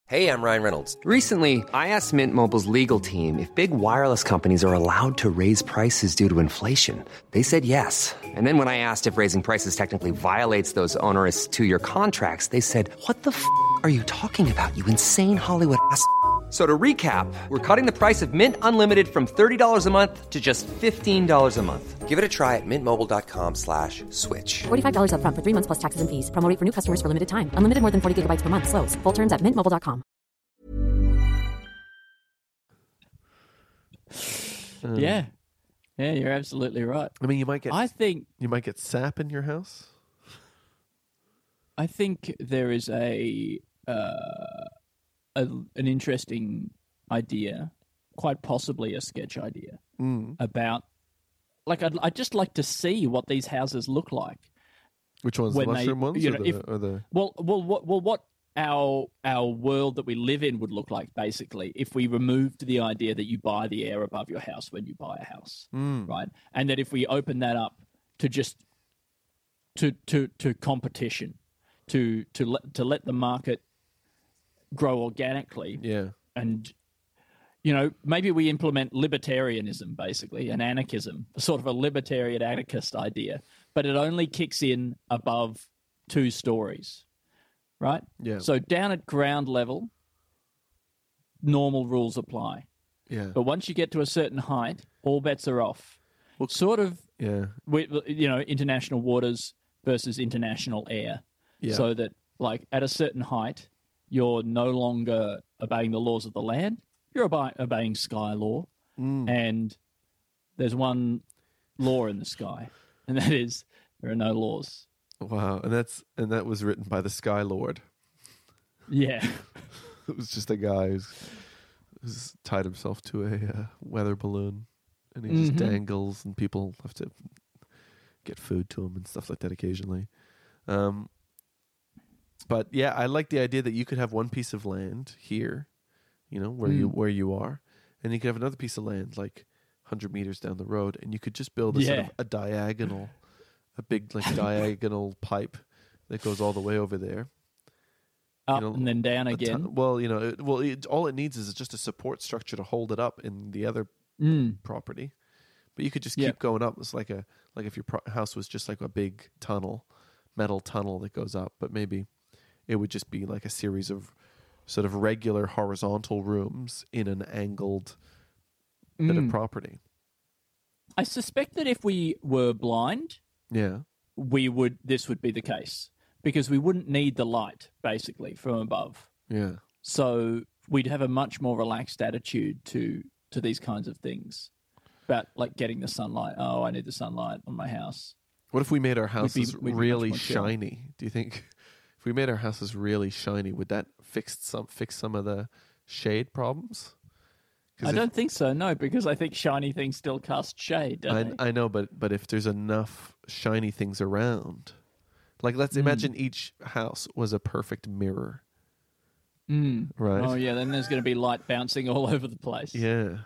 Hey, I'm Ryan Reynolds. Recently, I asked Mint Mobile's legal team if big wireless companies are allowed to raise prices due to inflation. They said yes. And then when I asked if raising prices technically violates those onerous two-year contracts, they said, "What the f*** are you talking about, you insane Hollywood ass?" So to recap, we're cutting the price of Mint Unlimited from thirty dollars a month to just fifteen dollars a month. Give it a try at mintmobile.com slash switch. forty-five dollars up front for three months plus taxes and fees. Promo rate for new customers for limited time. Unlimited more than forty gigabytes per month. Slows full terms at mint mobile dot com. Um, Yeah. Yeah, you're absolutely right. I mean, you might get I think you might get sap in your house. I think there is a, uh, a an interesting idea, quite possibly a sketch idea, Mm. about like I'd, I'd just like to see what these houses look like. Which ones, When the they- mushroom ones you or, know, the, if- or the? Well, well, what, well, what our our world that we live in would look like, basically, if we removed the idea that you buy the air above your house when you buy a house, Mm. right? And that if we open that up to just to to to competition, to to let to let the market grow organically, Yeah. and you know, maybe we implement libertarianism, basically, and anarchism, sort of a libertarian anarchist idea, but it only kicks in above two stories, right? Yeah. So down at ground level, normal rules apply. Yeah. But once you get to a certain height, all bets are off. Sort of, Yeah. with, you know, international waters versus international air. Yeah. So that, like, at a certain height, you're no longer obeying the laws of the land. You're obe- obeying sky law. Mm. And there's one law in the sky, and that is there are no laws. Wow. And that's and that was written by the Sky Lord. Yeah. It was just a guy who's, who's tied himself to a uh, weather balloon, and he just Mhm. dangles, and people have to get food to him and stuff like that occasionally. Um, but yeah, I like the idea that you could have one piece of land here, you know, where you Mm. where you are, and you could have another piece of land like one hundred meters down the road, and you could just build a sort Yeah. of a diagonal, a big like diagonal pipe that goes all the way over there. Up know, and then down a again. ton- well, you know, it, well, it, all it needs is just a support structure to hold it up in the other Mm. property. But you could just Yeah. keep going up. It's like a like if your pro- house was just like a big tunnel, metal tunnel that goes up. But maybe it would just be like a series of sort of regular horizontal rooms in an angled bit of Mm. property. I suspect that if we were blind, Yeah. we would this would be the case because we wouldn't need the light basically from above. Yeah. So we'd have a much more relaxed attitude to to these kinds of things. About like getting the sunlight. Oh, I need the sunlight on my house. What if we made our We'd be- houses we'd be much really more chill. shiny? Do you think if we made our houses really shiny, would that fix some fix some of the shade problems? 'Cause I if- don't think so, no, because I think shiny things still cast shade, don't I, they? I know, but but if there's enough shiny things around, like let's Mm. imagine each house was a perfect mirror, Mm. right? Oh, yeah, then there's going to be light bouncing all over the place. Yeah,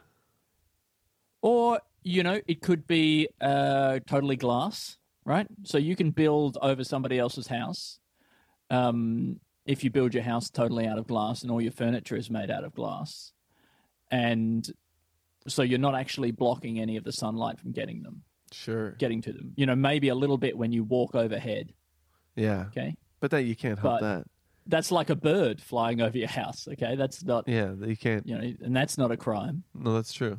Or, you know, it could be uh, totally glass, right? So you can build over somebody else's house. Um, if you build your house totally out of glass and all your furniture is made out of glass. And so you're not actually blocking any of the sunlight from getting them, sure. getting to them. You know, maybe a little bit when you walk overhead, Yeah, okay? but that you can't help But- that. That's like a bird flying over your house, okay? That's not, Yeah, you can't. you know, and that's not a crime. No, that's true.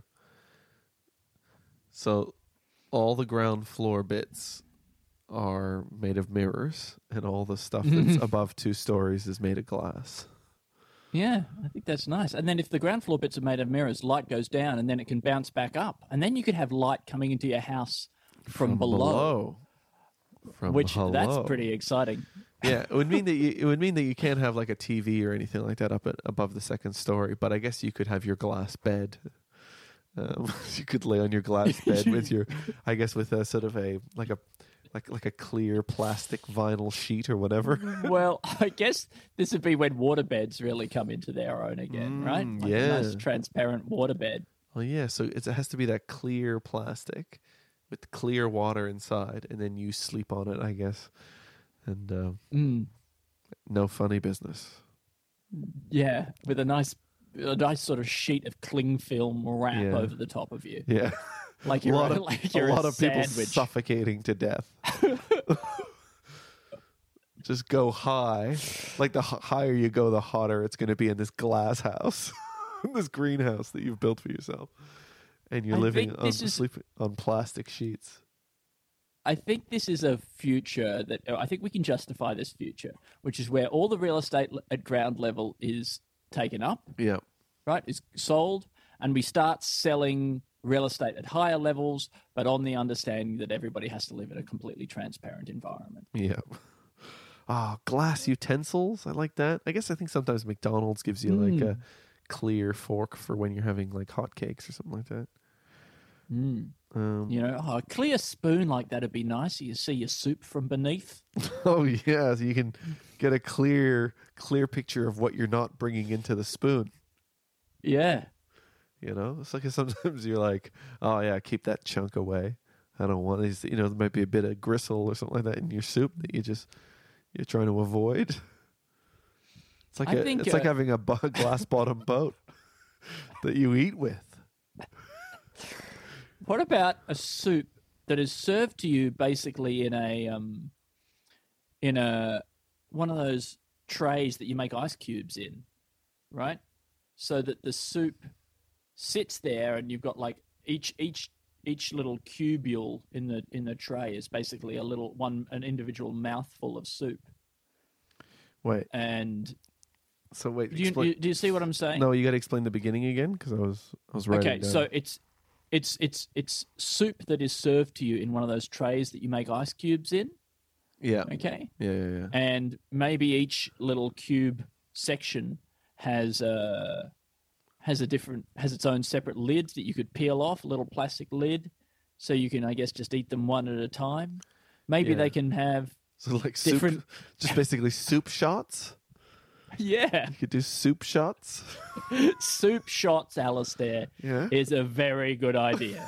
So, all the ground floor bits are made of mirrors, and all the stuff that's above two stories is made of glass. Yeah, I think that's nice. And then if the ground floor bits are made of mirrors, light goes down and then it can bounce back up. And then you could have light coming into your house from, below, From which below. that's pretty exciting. Yeah, it would mean that you, it would mean that you can't have like a T V or anything like that up at, above the second story. But I guess you could have your glass bed. Um, you could lay on your glass bed with your, I guess, with a sort of a like a like like a clear plastic vinyl sheet or whatever. Well, I guess this would be when waterbeds really come into their own again, right? Mm, Like yeah. a nice transparent waterbed. Well, yeah. So it's, it has to be that clear plastic with clear water inside, and then you sleep on it, I guess. And uh, Mm. no funny business. Yeah, with a nice, a nice sort of sheet of cling film wrap Yeah. over the top of you, Yeah. like A you're lot a, of, like a you're lot of people sandwich. suffocating to death. Just go high. Like the h- higher you go, the hotter it's going to be in this glass house, this greenhouse that you've built for yourself, and you're I living think on this is- sleeping on plastic sheets. I think this is a future that I think we can justify this future, which is where all the real estate l- at ground level is taken up, Yeah. right? Is sold, and we start selling real estate at higher levels, but on the understanding that everybody has to live in a completely transparent environment. Yeah. Ah, glass utensils. I like that. I guess I think sometimes McDonald's gives you like Mm. a clear fork for when you're having like hot cakes or something like that. Mm. Um, You know, oh, a clear spoon like that would be nice. You see your soup from beneath. Oh yeah, so you can get a clear, clear picture of what you're not bringing into the spoon. Yeah. You know, it's like sometimes you're like, oh yeah, keep that chunk away. I don't want these. You know, there might be a bit of gristle or something like that in your soup that you just you're trying to avoid. It's like I a, think, it's like uh, having a bu- glass bottom boat that you eat with. What about a soup that is served to you basically in a um, in a one of those trays that you make ice cubes in, right? So that the soup sits there, and you've got like each each each little cubule in the in the tray is basically a little one an individual mouthful of soup. Wait, And so wait. do you, explain- you do you see what I'm saying? no, you got to explain the beginning again because I was I was writing Okay, down. so it's it's it's it's soup that is served to you in one of those trays that you make ice cubes in. yeah, Okay, yeah, yeah, yeah. and maybe each little cube section has a has a different has its own separate lids that you could peel off, a little plastic lid, so you can, I guess, just eat them one at a time. Maybe Yeah. they can have So like soup, different- just basically soup shots. yeah You could do soup shots. soup shots. Alistair, Yeah. is a very good idea.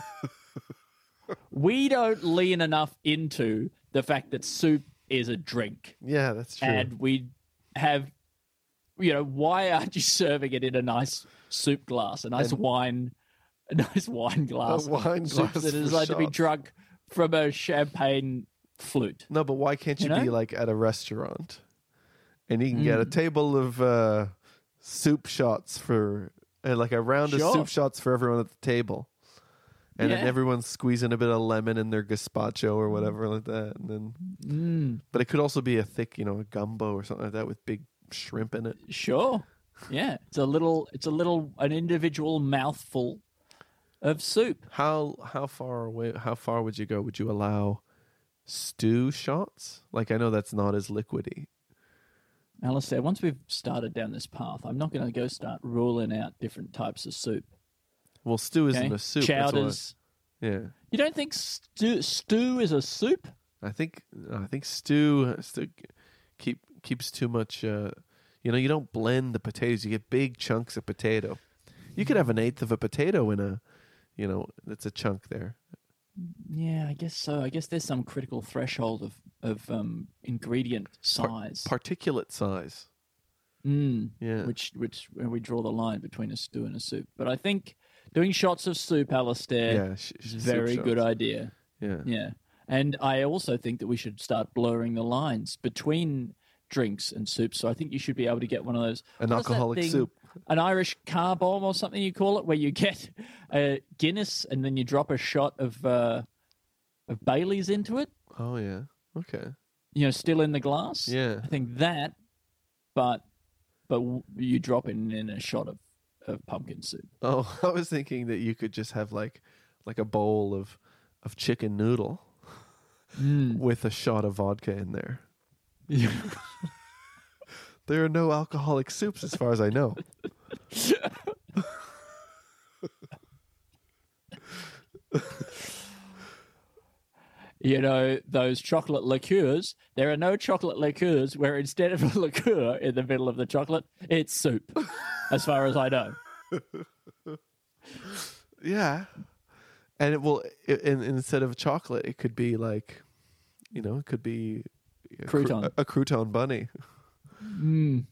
We don't lean enough into the fact that soup is a drink. Yeah, that's true. And we have, you know, why aren't you serving it in a nice soup glass, a nice And- wine, a nice wine glass, A wine soup glass that is for designed to be shots. drunk from a champagne flute? No, but why can't you, You be know? like at a restaurant and you can get a Mm. table of uh, soup shots for, and like a round of Sure. soup shots for everyone at the table. And then Yeah. everyone's squeezing a bit of lemon in their gazpacho or whatever like that. And then, Mm, but it could also be a thick, you know, a gumbo or something like that with big shrimp in it. sure. Yeah, it's a little, it's a little, an individual mouthful of soup. How how far away? How far would you go? Would you allow stew shots? Like I know that's not as liquidy. Alistair, once we've started down this path, I'm not going to go start ruling out different types of soup. Well, stew isn't Okay? a soup. that's why- Chowders. Yeah. You don't think stew, stew is a soup? I think I think stew stew keep keeps too much. Uh, you know, you don't blend the potatoes. You get big chunks of potato. You could have an eighth of a potato in a, you know, that's a chunk there. Yeah, I guess so. I guess there's some critical threshold of of um, ingredient size, Particulate size. mm, Yeah. which which where we draw the line between a stew and a soup. But I think doing shots of soup, Alistair, Yeah, sh- is sh- a soup very good shots. idea. Yeah. Yeah, and I also think that we should start blurring the lines between drinks and soup. So I think you should be able to get one of those An what is that alcoholic thing? soup. An Irish car bomb or something you call it, where you get a Guinness and then you drop a shot of uh, of Bailey's into it. Oh yeah. Okay. You know, still in the glass. Yeah. I think that, but but w- you drop in in a shot of, of pumpkin soup. Oh, I was thinking that you could just have like like a bowl of of chicken noodle with a shot of vodka in there. There are no alcoholic soups as far as I know. You know, those chocolate liqueurs, there are no chocolate liqueurs where instead of a liqueur in the middle of the chocolate, it's soup, as far as I know. Yeah. And it will it, and, and instead of chocolate it could be like, you know, it could be a cru- Crouton. a, a crouton bunny. Mm.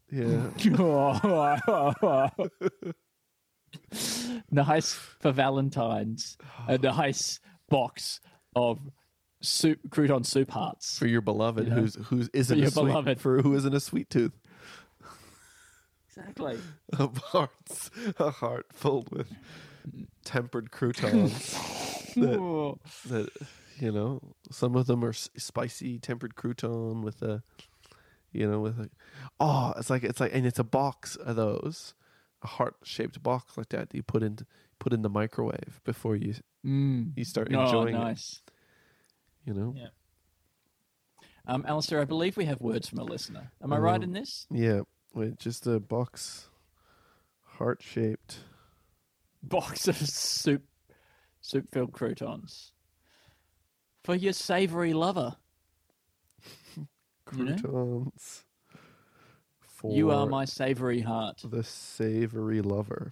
Yeah. Nice for Valentine's. A nice box of soup, crouton soup hearts. For your beloved, You know? who's who's isn't For your a sweet, beloved. for who isn't a sweet tooth. Exactly. Of hearts, a heart filled with tempered croutons. that, that you know, some of them are s- spicy tempered crouton with a, you know, with a, oh, it's like it's like, and it's a box of those, a heart shaped box like that that you put in put in the microwave before you Mm. you start Oh, enjoying it. nice. You know, Yeah. Um, Alistair, I believe we have words from a listener. Am I right in this? yeah. Wait, just a box, heart shaped. Box of soup, soup-filled croutons for your savoury lover. You know? Croutons for You are my savoury heart. the savory lover.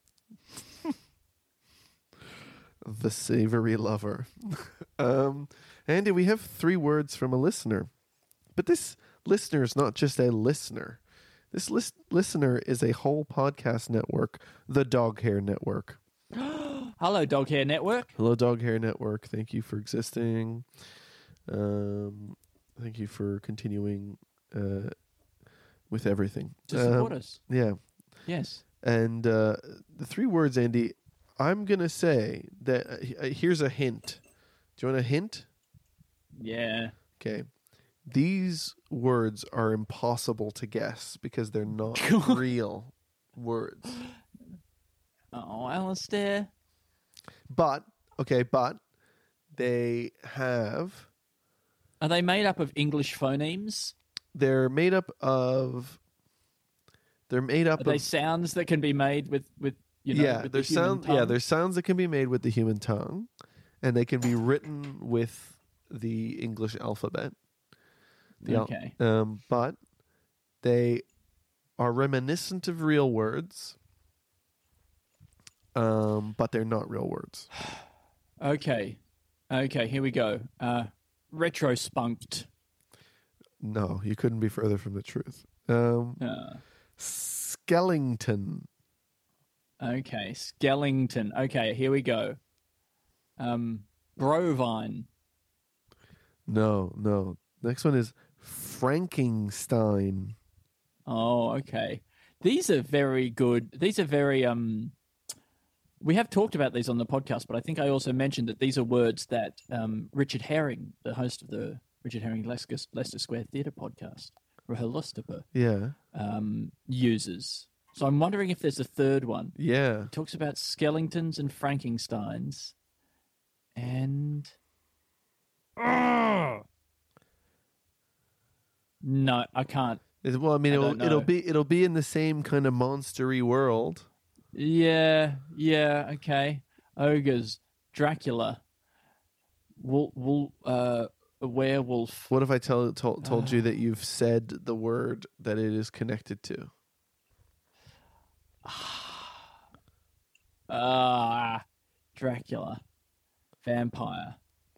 The savory lover. um, Andy, we have three words from a listener, but this listener is not just a listener. This list- listener is a whole podcast network, the Dog Hair Network. Hello, Dog Hair Network. Hello, Dog Hair Network. Thank you for existing. Um, thank you for continuing uh, with everything. To support Um, us. Yeah. Yes. And uh, the three words, Andy, I'm going to say that uh, here's a hint. Do you want a hint? Yeah. Okay. These words are impossible to guess because they're not real words. Oh, Alistair. But, okay, but they have, Are they made up of English phonemes? they're made up of, they're made up Are they of, sounds that can be made with, with you know, yeah, with the there's human sound, yeah, tongue? there's sounds that can be made with the human tongue, and they can be written with the English alphabet. The al- Okay. um, but they are reminiscent of real words, um, but they're not real words. Okay. Okay, here we go. Uh, retro-spunked. No, you couldn't be further from the truth. Um, Uh, Skellington. okay, Skellington. Okay, here we go. Um, Brovine. No, no. Next one is Frankenstein. Oh, okay. These are very good. These are very um. We have talked about these on the podcast, but I think I also mentioned that these are words that um, Richard Herring, the host of the Richard Herring Leicester, Leicester Square Theatre podcast, Rahulostapa, Yeah, um, uses. So I'm wondering if there's a third one. yeah. It talks about Skellingtons and Frankensteins, and no, I can't. It- well, I mean, I it'll don't know. it'll be it'll be in the same kind of monstery world. Yeah, yeah, okay. Ogres, Dracula, wool, wool, uh, a werewolf. What if I tell told, told you that you've said the word that it is connected to? Ah, Dracula, vampire.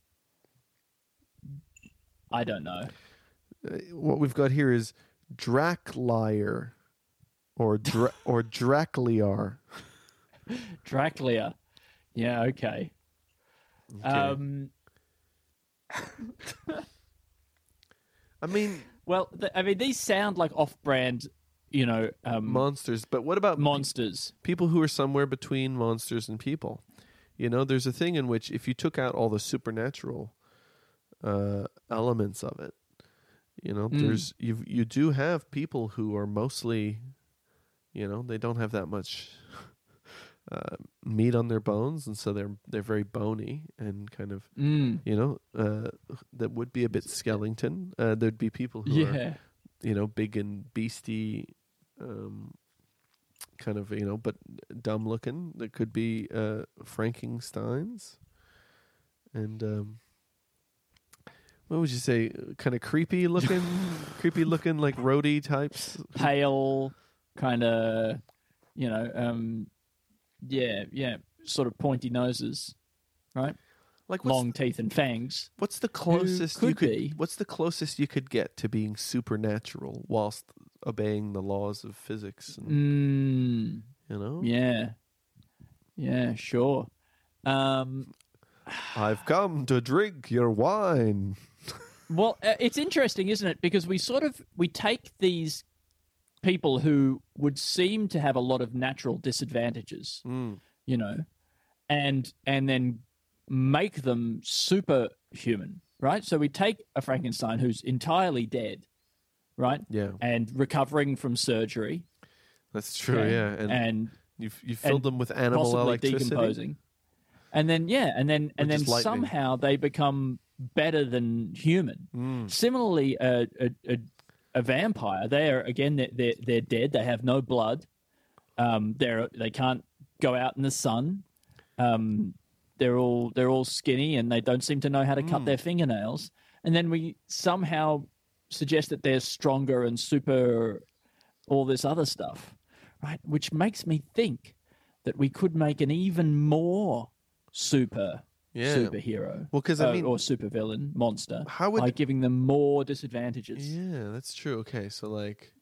I don't know. Uh, what we've got here is Dracliar, or Dra- or Dracliar. Draclia. Yeah, okay. Um, I mean, well, th- I mean, these sound like off-brand, you know, um, monsters. But what about pe- monsters. people who are somewhere between monsters and people? You know, there's a thing in which if you took out all the supernatural uh, elements of it, you know, Mm. there's you you do have people who are mostly, you know, they don't have that much uh, meat on their bones, and so they're they're very bony and kind of, Mm. you know, uh, that would be a bit skeleton. Uh, there'd be people who are, Yeah. you know, big and beastie, um, kind of, you know, but dumb looking. There could be uh, Frankensteins, and um, what would you say? Kind of creepy looking, creepy looking like roadie types. Pale, kind of, you know, um, yeah, yeah, sort of pointy noses, right? Like what's, Long teeth and fangs. what's the closest could you could? be. What's the closest you could get to being supernatural whilst obeying the laws of physics. And, Mm, you know, yeah. Yeah, sure. Um, I've come to drink your wine. well, uh, it's interesting, isn't it? Because we sort of we take these people who would seem to have a lot of natural disadvantages, Mm. you know, and and then make them superhuman, right? So we take a Frankenstein who's entirely dead, right? Yeah, And recovering from surgery. that's true. okay? Yeah, and, and you you filled and them with animal possibly electricity. decomposing. And then yeah, and then and then just lightning. somehow they become better than human. Mm. Similarly, a, a, a, a vampire, they're again they're, they're they're dead. They have no blood. Um, they're they can't go out in the sun. Um, they're all they're all skinny and they don't seem to know how to cut Mm. their fingernails. And then we somehow suggest that they're stronger and super, all this other stuff, right? Which makes me think that we could make an even more super Yeah. superhero, Well, 'cause, I uh, mean- or supervillain monster, How would- by giving them more disadvantages. Yeah, that's true. Okay, so like,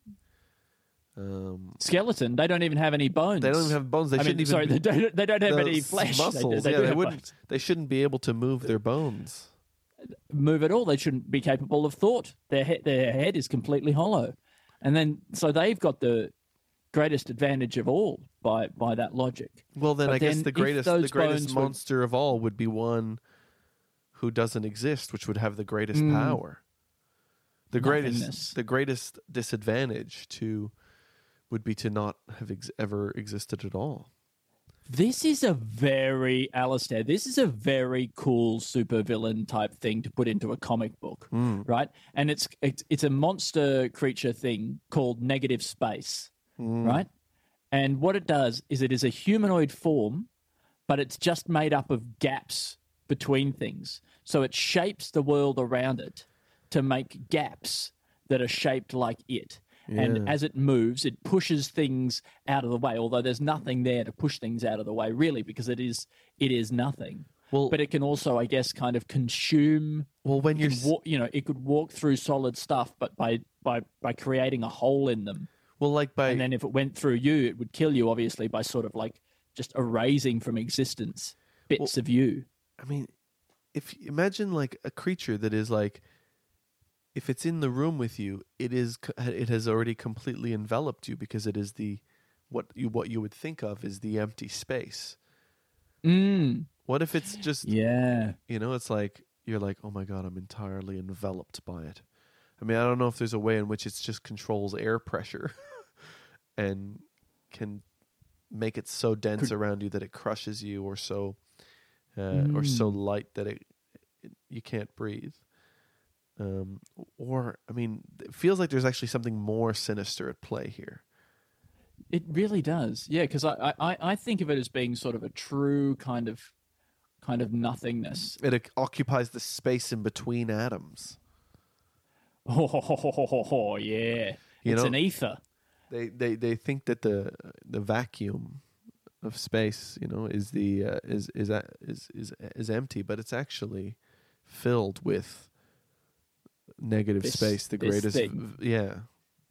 um, Skeleton, they don't even have any bones. they don't even have bones. They I shouldn't mean, even. sorry, be, they don't. They don't have the any s- flesh. They- muscles. They, yeah, do they have wouldn't. bones. They shouldn't be able to move their bones. Move at all. They shouldn't be capable of thought. Their he- their head is completely hollow, and then so they've got the greatest advantage of all by by that logic. Well, then But I guess then the if greatest, the those greatest bones were- monster of all would be one who doesn't exist, which would have the greatest Mm. power. The greatest, Nothingness. the greatest disadvantage to would be to not have ex- ever existed at all. This is a very, Alistair, this is a very cool supervillain type thing to put into a comic book, right? And it's, it's it's a monster creature thing called Negative Space, right? And what it does is it is a humanoid form, but it's just made up of gaps between things. So it shapes the world around it to make gaps that are shaped like it. Yeah. And as it moves, it pushes things out of the way, although there's nothing there to push things out of the way, really, because it is it is nothing. Well- but it can also, I guess, kind of consume. Well, when it you're can s- wa- you know, it could walk through solid stuff, but by by by creating a hole in them. well, like by And then if it went through you, it would kill you, obviously, by sort of like just erasing from existence bits of you. I mean, if imagine like a creature that is like, if it's in the room with you, it is co- it has already completely enveloped you because it is the what you what you would think of is the empty space. Mm. What if it's just Yeah. you know, it's like you're like, oh my god, I'm entirely enveloped by it. I mean, I don't know if there's a way in which it just controls air pressure and can make it so dense Could- around you that it crushes you, or so uh, or so Mm. light that it, it you can't breathe. Um, or I mean, it feels like there's actually something more sinister at play here. It really does, yeah. Because I, I, I think of it as being sort of a true kind of, kind of nothingness. It oc- occupies the space in between atoms. Oh, yeah, You it's know- an ether. They they they think that the the vacuum of space, you know, is the uh, is is a- is is is empty, but it's actually filled with negative This- space. The this greatest, thing. v- yeah,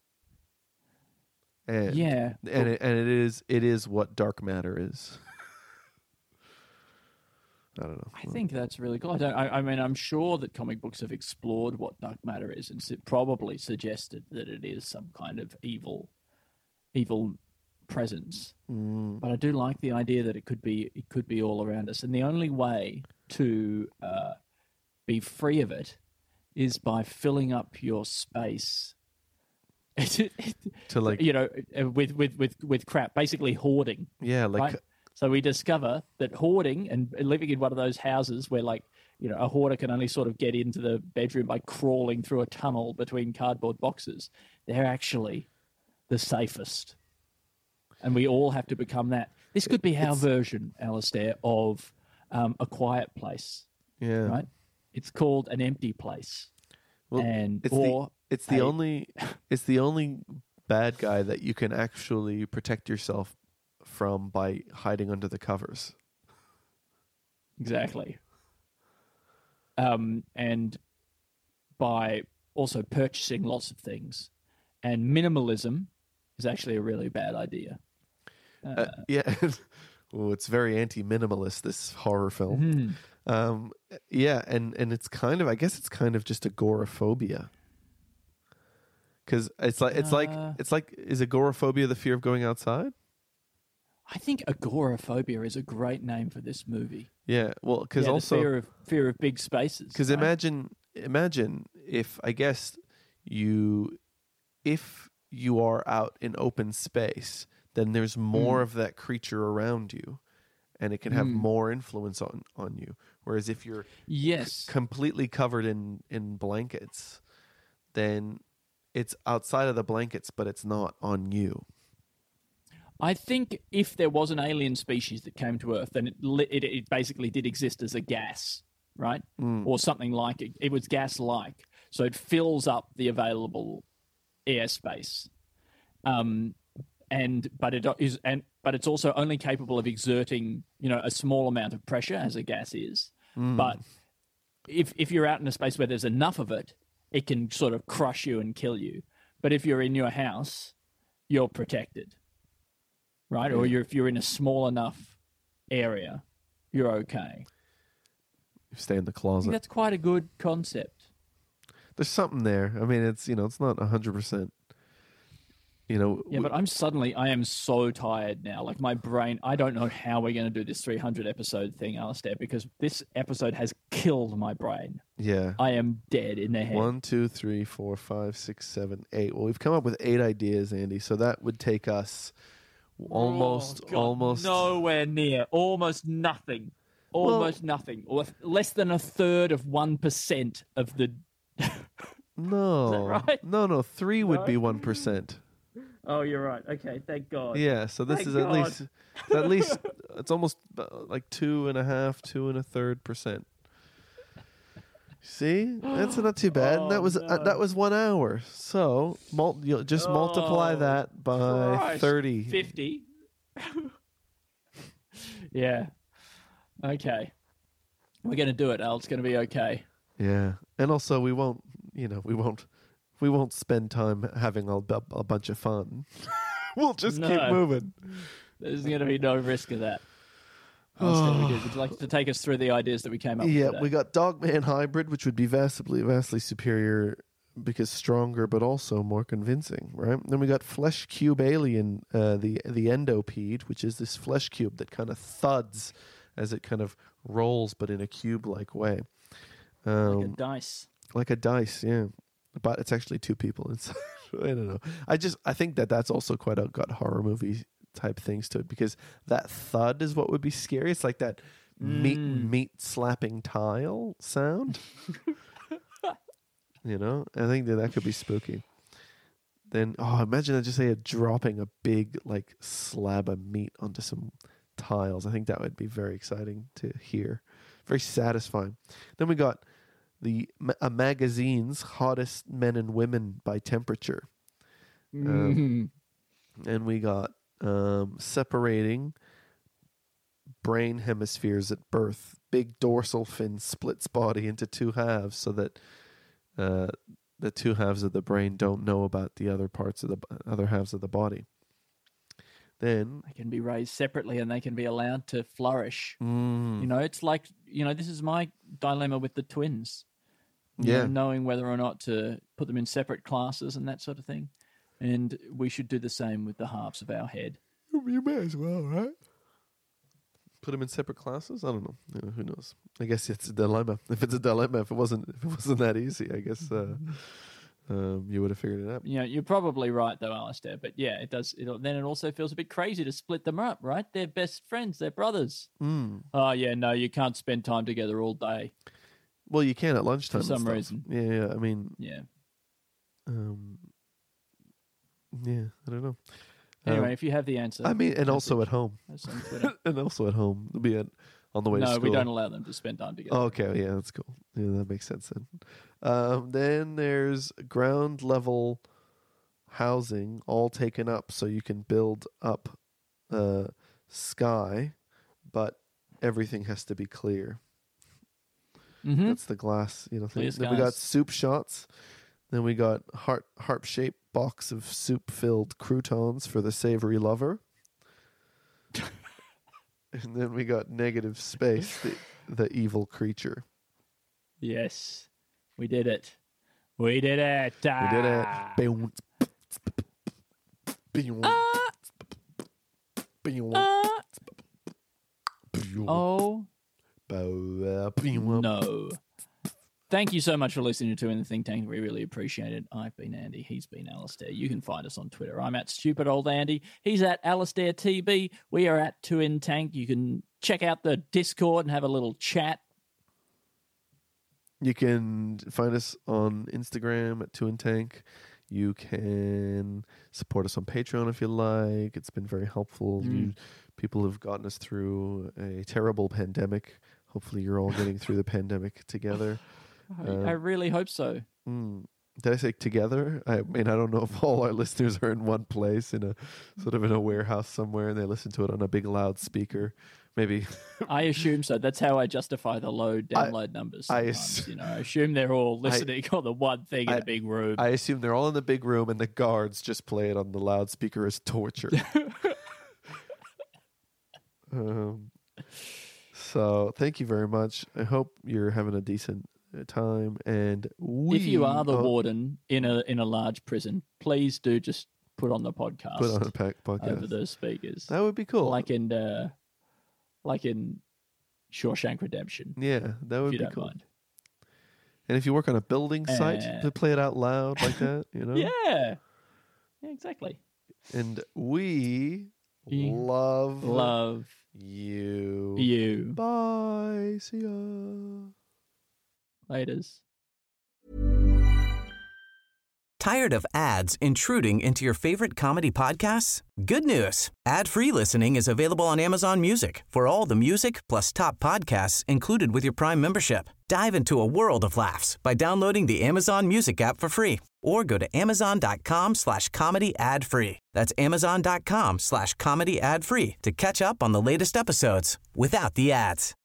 and Yeah, and it, and it is it is what dark matter is. I don't know. I think that's really cool. I, don't, I, I mean, I'm sure that comic books have explored what dark matter is and su- probably suggested that it is some kind of evil, evil presence. Mm. But I do like the idea that it could be it could be all around us, and the only way to uh, be free of it is by filling up your space. To like you know, uh, with with with with crap, basically hoarding. yeah, like Right? So we discover that hoarding and living in one of those houses where, like, you know, a hoarder can only sort of get into the bedroom by crawling through a tunnel between cardboard boxes. They're actually the safest. And we all have to become that. This could be our version, Alistair, of um, A Quiet Place, yeah, right? It's called An Empty Place. Well, and it's or the it's the a- only it's the only bad guy that you can actually protect yourself from by hiding under the covers. Exactly. Um, and by also purchasing lots of things and minimalism is actually a really bad idea. Uh, yeah. Well, it's very anti-minimalist, this horror film. Mhm. Um, yeah, and, and it's kind of, I guess it's kind of just agoraphobia. Because it's like, it's like, Uh, it's like, is agoraphobia the fear of going outside? I think agoraphobia is a great name for this movie. Yeah, well, because Yeah, the also, fear of fear of big spaces. because right? imagine, imagine if, I guess, you, if you are out in open space, then there's more Mm. of that creature around you, and it can have Mm. more influence on, on you. Whereas if you're Yes. completely covered in, in blankets, then it's outside of the blankets, but it's not on you. I think if there was an alien species that came to Earth, then it li- it, it basically did exist as a gas, right? Or something like it. It was gas-like, so it fills up the available airspace. Um, and but it is and but it's also only capable of exerting, you know, a small amount of pressure as a gas is. But if if you're out in a space where there's enough of it, it can sort of crush you and kill you. But if you're in your house, you're protected. Right? Or you're, if you're in a small enough area, you're okay. You stay in the I think closet. that's quite a good concept. There's something there. I mean, it's, you know, it's not one hundred percent, you know. Yeah, but I'm suddenly, I am so tired now. Like my brain, I don't know how we're going to do this three hundred episode thing, Alistair, because this episode has killed my brain. Yeah. I am dead in the head. One, two, three, four, five, six, seven, eight. Well, we've come up with eight ideas, Andy. So that would take us almost, Oh, God, almost. nowhere near, almost nothing, almost nothing, or less than a third of one percent of the. No. right? No, no. Three would No? be one percent. Oh, you're right. Okay, thank God. Yeah. So this Thank is at God. least, it's at least, it's almost uh, like two and a half, two and a third percent. See, that's not too bad. and that Oh, was uh, no. that was one hour. So mul- you'll just multiply Oh, that by Christ, thirty. fifty. Yeah. Okay. We're going to do it, Al. It's going to be okay. Yeah, and also we won't, you know, we won't, we won't spend time having a, bu- a bunch of fun. We'll just keep No. moving. There's going to be no risk of that. Alistair, we did. Would you like to take us through the ideas that we came up with Yeah, today? we got Dogman Hybrid, which would be vastly, vastly superior because stronger, but also more convincing, right? Then we got Flesh Cube Alien, uh, the the Endopede, which is this flesh cube that kind of thuds as it kind of rolls, but in a cube-like way. Um, like a dice. like a dice, yeah. But it's actually two people inside. I don't know. I just I think that that's also quite a, got horror movie type things to it because that thud is what would be scary. It's like that meat Mm. meat slapping tile sound. You know, I think that that could be spooky. Then oh, imagine I just say it dropping a big like slab of meat onto some tiles. I think that would be very exciting to hear, very satisfying. Then we got the ma- a magazine's hottest men and women by temperature, um, and we got um, separating brain hemispheres at birth. Big dorsal fin splits body into two halves so that uh, the two halves of the brain don't know about the other parts of the b- other halves of the body. Then They can be raised separately and they can be allowed to flourish. mm, You know, it's like, you know, this is my dilemma with the twins. You Yeah. know, knowing whether or not to put them in separate classes and that sort of thing. And we should do the same with the halves of our head. you may as well, right? Put them in separate classes? I don't know. You know, who knows? I guess it's a dilemma. If it's a dilemma, if it wasn't, if it wasn't that easy, I guess uh, um, you would have figured it out. You know, you're probably right though, Alistair. But yeah, it does. It, then it also feels a bit crazy to split them up, right? They're best friends. They're brothers. Mm. Oh yeah, no, you can't spend time together all day. Well, you can at lunchtime. For and some stuff. reason. Yeah, yeah. I mean, Yeah. um, yeah. I don't know. Anyway, Um, if you have the answer, I mean, and also at message home, us on Twitter. and also at home. It'll be at, on the way to No, school. we don't allow them to spend time together. Oh, okay, yeah, that's cool. Yeah, that makes sense then. Um, then there's ground level housing, all taken up, so you can build up uh, sky, but everything has to be clear. Mhm. That's the glass, you know. Clear Thing. Then we got skies. soup shots. Then we got heart harp shaped box of soup filled croutons for the savory lover. And then we got negative space, the, the evil creature. Yes, we did it. We did it. We did it. Oh, no. Thank you so much for listening to In the Think Tank. We really appreciate it. I've been Andy. He's been Alistair. You can find us on Twitter. I'm at Stupid Old Andy. He's at Alistair T B. We are at Two In Tank. You can check out the Discord and have a little chat. You can find us on Instagram at Two In Tank. You can support us on Patreon if you like. It's been very helpful. Mm. You, people have gotten us through a terrible pandemic. Hopefully you're all getting through the pandemic together. I, uh, I really hope so. Mm, did I say together? I mean, I don't know if all our listeners are in one place in a sort of in a warehouse somewhere and they listen to it on a big loudspeaker. Maybe. I assume so. That's how I justify the low download I, numbers. I, you know, I assume they're all listening I, on the one thing in I, a big room. I assume they're all in the big room and the guards just play it on the loudspeaker as torture. um, so thank you very much. I hope you're having a decent time. And we, if you are the oh, warden in a in a large prison, please do just put on the podcast. Put on a pack podcast over those speakers. That would be cool. Like in uh, like in Shawshank Redemption. Yeah, that would if you be don't cool. Mind. And if you work on a building site, Uh, to play it out loud like that, you know? Yeah. Yeah, exactly. And we You love Love you. you. Bye. See ya. Laters. Tired of ads intruding into your favorite comedy podcasts? Good news. Ad-free listening is available on Amazon Music for all the music plus top podcasts included with your Prime membership. Dive into a world of laughs by downloading the Amazon Music app for free or go to amazon.com slash comedy ad free. That's amazon.com slash comedy ad free to catch up on the latest episodes without the ads.